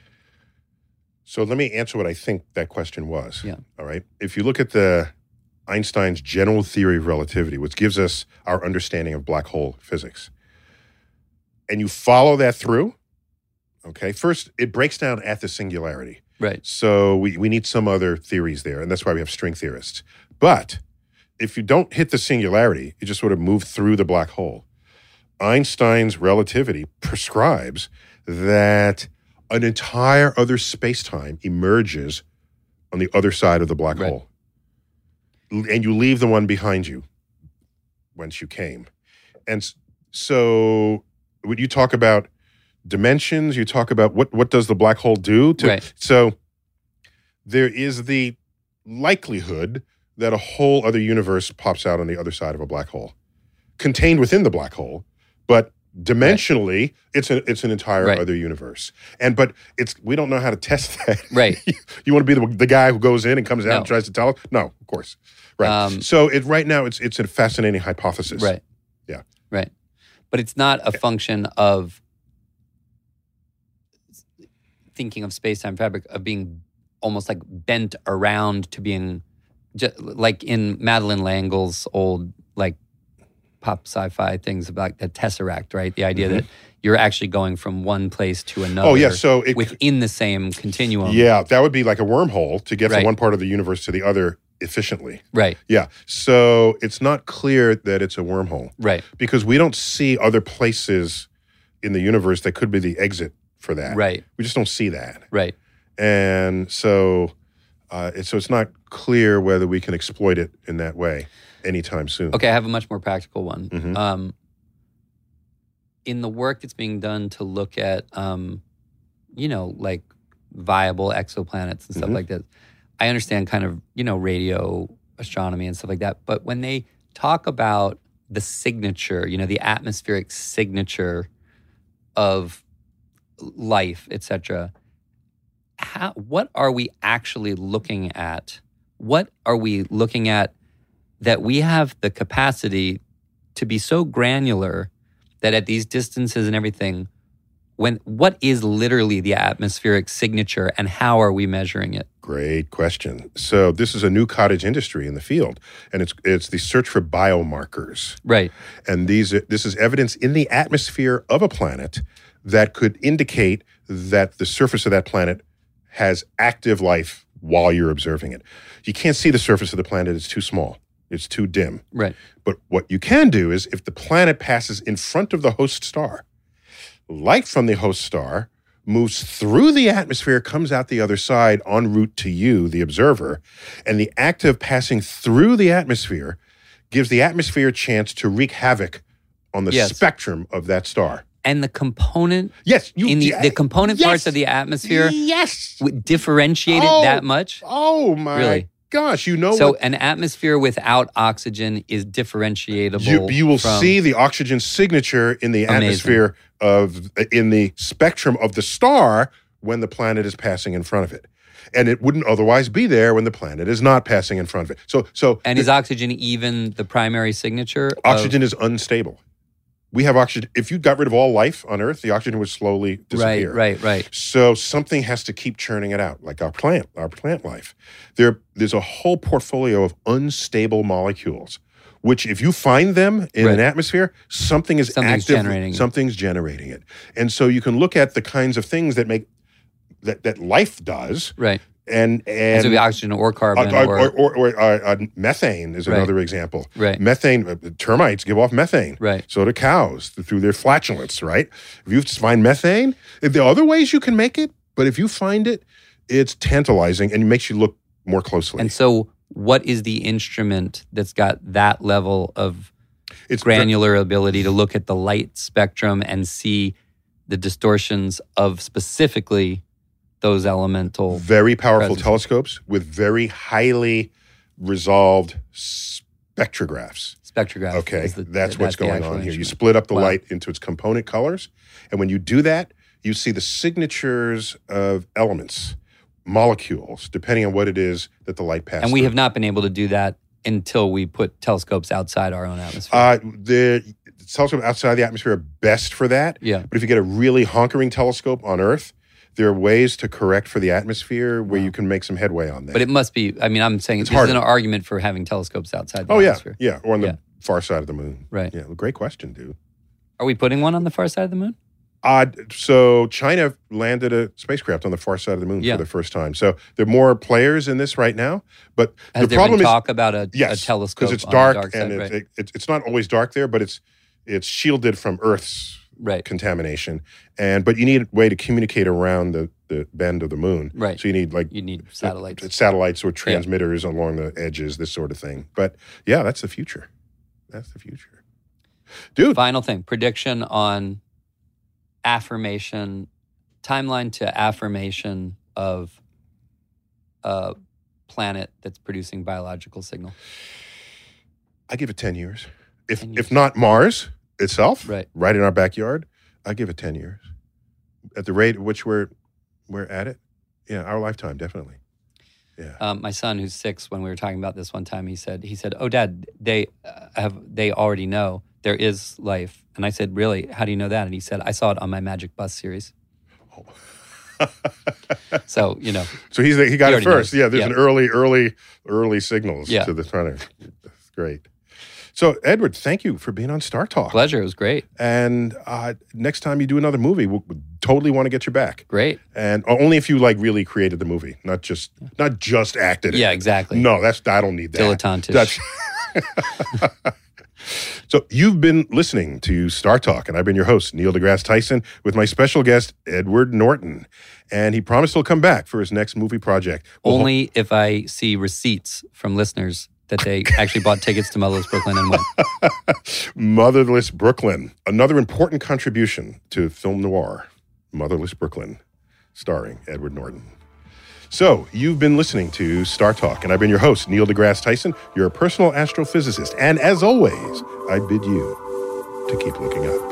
[SPEAKER 3] So let me answer what I think that question was.
[SPEAKER 4] Yeah.
[SPEAKER 3] All right. If you look at the Einstein's general theory of relativity, which gives us our understanding of black hole physics, and you follow that through, okay, first it breaks down at the singularity.
[SPEAKER 4] Right.
[SPEAKER 3] So we, we need some other theories there, and that's why we have string theorists. But if you don't hit the singularity, you just sort of move through the black hole. Einstein's relativity prescribes that an entire other space-time emerges on the other side of the black
[SPEAKER 4] Right.
[SPEAKER 3] hole. And you leave the one behind you whence you came. And s- so when you talk about dimensions, you talk about what, what does the black hole do? To,
[SPEAKER 4] Right.
[SPEAKER 3] So there is the likelihood that a whole other universe pops out on the other side of a black hole, contained within the black hole, but dimensionally, it's a, it's an entire
[SPEAKER 4] Right.
[SPEAKER 3] other universe. And but it's we don't know how to test that.
[SPEAKER 4] Right.
[SPEAKER 3] You want to be the, the guy who goes in and comes out
[SPEAKER 4] No.
[SPEAKER 3] and tries to tell us? No, of course. Right.
[SPEAKER 4] Um,
[SPEAKER 3] so it right now it's it's a fascinating hypothesis.
[SPEAKER 4] Right.
[SPEAKER 3] Yeah.
[SPEAKER 4] Right. But it's not a function of thinking of space-time fabric of being almost like bent around to being just like in Madeleine L'Engle's old like pop sci-fi things about the tesseract, right? The idea mm-hmm. that you're actually going from one place to another.
[SPEAKER 3] Oh yeah, so it,
[SPEAKER 4] within the same continuum.
[SPEAKER 3] Yeah, that would be like a wormhole to get
[SPEAKER 4] right.
[SPEAKER 3] from one part of the universe to the other efficiently.
[SPEAKER 4] Right.
[SPEAKER 3] Yeah. So it's not clear that it's a wormhole.
[SPEAKER 4] Right.
[SPEAKER 3] Because we don't see other places in the universe that could be the exit for that.
[SPEAKER 4] Right.
[SPEAKER 3] We just don't see that.
[SPEAKER 4] Right.
[SPEAKER 3] And so, uh, it, so it's not clear whether we can exploit it in that way anytime soon.
[SPEAKER 4] Okay, I have a much more practical one.
[SPEAKER 3] Mm-hmm.
[SPEAKER 4] Um, in the work that's being done to look at, um, you know, like viable exoplanets and stuff
[SPEAKER 3] mm-hmm.
[SPEAKER 4] like that, I understand kind of, you know, radio astronomy and stuff like that. But when they talk about the signature, you know, the atmospheric signature of life, et cetera, how, what are we actually looking at? What are we looking at that we have the capacity to be so granular that at these distances and everything, when what is literally the atmospheric signature and how are we measuring it?
[SPEAKER 3] Great question. So this is a new cottage industry in the field, and it's it's the search for biomarkers.
[SPEAKER 4] Right.
[SPEAKER 3] And these this is evidence in the atmosphere of a planet that could indicate that the surface of that planet has active life while you're observing it. You can't see the surface of the planet, it's too small. It's too dim.
[SPEAKER 4] Right.
[SPEAKER 3] But what you can do is if the planet passes in front of the host star, light from the host star moves through the atmosphere, comes out the other side en route to you, the observer, and the act of passing through the atmosphere gives the atmosphere a chance to wreak havoc on the
[SPEAKER 4] yes.
[SPEAKER 3] spectrum of that star.
[SPEAKER 4] And the component,
[SPEAKER 3] yes, you,
[SPEAKER 4] in the,
[SPEAKER 3] yeah,
[SPEAKER 4] the component
[SPEAKER 3] yes,
[SPEAKER 4] parts of the atmosphere,
[SPEAKER 3] yes,
[SPEAKER 4] w- differentiated
[SPEAKER 3] oh,
[SPEAKER 4] that much.
[SPEAKER 3] Oh my
[SPEAKER 4] really?
[SPEAKER 3] gosh! You know,
[SPEAKER 4] so
[SPEAKER 3] what?
[SPEAKER 4] an atmosphere without oxygen is differentiatable.
[SPEAKER 3] You, you will
[SPEAKER 4] from,
[SPEAKER 3] see the oxygen signature in the
[SPEAKER 4] amazing.
[SPEAKER 3] atmosphere of in the spectrum of the star when the planet is passing in front of it. And it wouldn't otherwise be there when the planet is not passing in front of it. So, so
[SPEAKER 4] and is oxygen even the primary signature?
[SPEAKER 3] Oxygen
[SPEAKER 4] of,
[SPEAKER 3] is unstable. We have oxygen. If you got rid of all life on Earth, the oxygen would slowly disappear.
[SPEAKER 4] Right, right, right.
[SPEAKER 3] So something has to keep churning it out, like our plant, our plant life. There, there's a whole portfolio of unstable molecules, which if you find them in
[SPEAKER 4] right.
[SPEAKER 3] an atmosphere, something is
[SPEAKER 4] something's
[SPEAKER 3] active.
[SPEAKER 4] Generating
[SPEAKER 3] something's
[SPEAKER 4] it.
[SPEAKER 3] generating it. And so you can look at the kinds of things that make that that life does.
[SPEAKER 4] Right.
[SPEAKER 3] And, and,
[SPEAKER 4] and so it'd be oxygen or carbon
[SPEAKER 3] uh,
[SPEAKER 4] or,
[SPEAKER 3] or, or, or uh, uh, methane is
[SPEAKER 4] right.
[SPEAKER 3] another example.
[SPEAKER 4] Right.
[SPEAKER 3] Methane, uh, termites give off methane.
[SPEAKER 4] Right.
[SPEAKER 3] So do cows through their flatulence, right? If you find methane, if there are other ways you can make it, but if you find it, it's tantalizing and it makes you look more closely.
[SPEAKER 4] And so what is the instrument that's got that level of
[SPEAKER 3] it's
[SPEAKER 4] granular ver- ability to look at the light spectrum and see the distortions of specifically those elemental
[SPEAKER 3] very powerful
[SPEAKER 4] presence.
[SPEAKER 3] telescopes with very highly resolved spectrographs.
[SPEAKER 4] Spectrograph.
[SPEAKER 3] Okay,
[SPEAKER 4] the,
[SPEAKER 3] that's,
[SPEAKER 4] that's
[SPEAKER 3] what's going on
[SPEAKER 4] instrument.
[SPEAKER 3] here. You split up the
[SPEAKER 4] wow.
[SPEAKER 3] light into its component colors, and when you do that, you see the signatures of elements, molecules, depending on what it is that the light passes.
[SPEAKER 4] And we
[SPEAKER 3] through.
[SPEAKER 4] have not been able to do that until we put telescopes outside our own atmosphere.
[SPEAKER 3] Uh, the telescopes outside the atmosphere are best for that.
[SPEAKER 4] Yeah.
[SPEAKER 3] But if you get a really honkering telescope on Earth, there are ways to correct for the atmosphere where wow. you can make some headway on that.
[SPEAKER 4] But it must be, I mean, I'm saying
[SPEAKER 3] it's
[SPEAKER 4] this
[SPEAKER 3] harder.
[SPEAKER 4] is an argument for having telescopes outside the
[SPEAKER 3] oh,
[SPEAKER 4] atmosphere.
[SPEAKER 3] Oh, yeah. Yeah. Or on the
[SPEAKER 4] yeah.
[SPEAKER 3] far side of the moon.
[SPEAKER 4] Right.
[SPEAKER 3] Yeah. Well, great question, dude.
[SPEAKER 4] Are we putting one on the far side of the moon?
[SPEAKER 3] Uh, so China landed a spacecraft on the far side of the moon
[SPEAKER 4] yeah.
[SPEAKER 3] for the first time. So there are more players in this right now. But
[SPEAKER 4] Has
[SPEAKER 3] the
[SPEAKER 4] there
[SPEAKER 3] problem
[SPEAKER 4] been
[SPEAKER 3] is,
[SPEAKER 4] talk about a,
[SPEAKER 3] yes,
[SPEAKER 4] a telescope
[SPEAKER 3] because it's
[SPEAKER 4] on
[SPEAKER 3] dark,
[SPEAKER 4] the dark side,
[SPEAKER 3] and
[SPEAKER 4] right?
[SPEAKER 3] it, it, it's not always dark there, but it's it's shielded from Earth's
[SPEAKER 4] right.
[SPEAKER 3] contamination. And but you need a way to communicate around the, the bend of the moon.
[SPEAKER 4] Right.
[SPEAKER 3] So you need like
[SPEAKER 4] you need satellites,
[SPEAKER 3] uh, satellites or transmitters yeah. along the edges, this sort of thing. But yeah, that's the future. That's the future, dude.
[SPEAKER 4] Final thing: prediction on affirmation, timeline to affirmation of a planet that's producing biological signal.
[SPEAKER 3] I give it ten years. If
[SPEAKER 4] ten years.
[SPEAKER 3] if not Mars itself,
[SPEAKER 4] right.
[SPEAKER 3] right in our backyard, I give it ten years. At the rate at which we're we're at it, yeah, our lifetime, definitely. Yeah.
[SPEAKER 4] Um, my son, who's six, when we were talking about this one time, he said, he said, "Oh, Dad, they uh, have they already know there is life." And I said, "Really? How do you know that?" And he said, "I saw it on my Magic Bus series."
[SPEAKER 3] Oh.
[SPEAKER 4] So, you know.
[SPEAKER 9] So he's the, he got
[SPEAKER 4] he
[SPEAKER 10] it
[SPEAKER 4] first.
[SPEAKER 10] Knows. Yeah, there's yeah. an early, early, early signals
[SPEAKER 4] yeah.
[SPEAKER 10] to the front. That's great. So, Edward, thank you for being on Star Talk.
[SPEAKER 4] Pleasure. It was great.
[SPEAKER 10] And uh, next time you do another movie, we'll, we'll totally want to get you back.
[SPEAKER 4] Great.
[SPEAKER 10] And only if you like really created the movie, not just not just acted it.
[SPEAKER 4] Yeah, exactly.
[SPEAKER 10] No, that's I don't need that.
[SPEAKER 4] Dilettantish.
[SPEAKER 10] That's So you've been listening to Star Talk, and I've been your host, Neil deGrasse Tyson, with my special guest, Edward Norton. And he promised he'll come back for his next movie project. We'll
[SPEAKER 4] Only ho- if I see receipts from listeners that they actually bought tickets to Motherless Brooklyn and went.
[SPEAKER 10] Motherless Brooklyn, another important contribution to film noir, Motherless Brooklyn, starring Edward Norton. So, you've been listening to Star Talk, and I've been your host, Neil deGrasse Tyson, your personal astrophysicist. And as always, I bid you to keep looking up.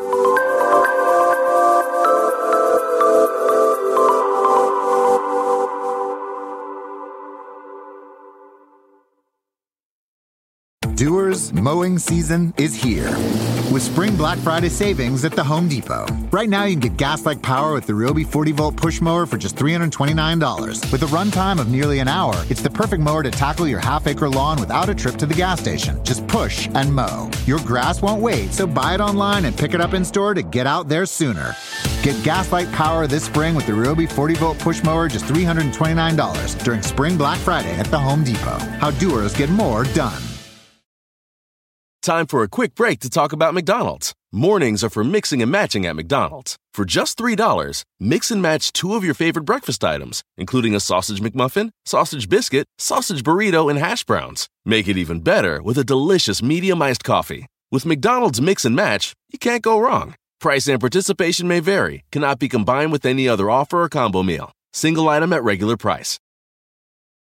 [SPEAKER 11] Doers, mowing season is here. With Spring Black Friday savings at the Home Depot. Right now, you can get gas-like power with the Ryobi forty volt push mower for just three hundred twenty-nine dollars. With a runtime of nearly an hour, it's the perfect mower to tackle your half-acre lawn without a trip to the gas station. Just push and mow. Your grass won't wait, so buy it online and pick it up in-store to get out there sooner. Get gas-like power this spring with the Ryobi forty volt push mower, just three hundred twenty-nine dollars during Spring Black Friday at the Home Depot. How doers get more done.
[SPEAKER 7] Time for a quick break to talk about McDonald's. Mornings are for mixing and matching at McDonald's. For just three dollars, mix and match two of your favorite breakfast items, including a sausage McMuffin, sausage biscuit, sausage burrito, and hash browns. Make it even better with a delicious medium iced coffee. With McDonald's Mix and Match, you can't go wrong. Price and participation may vary, cannot be combined with any other offer or combo meal. Single item at regular price.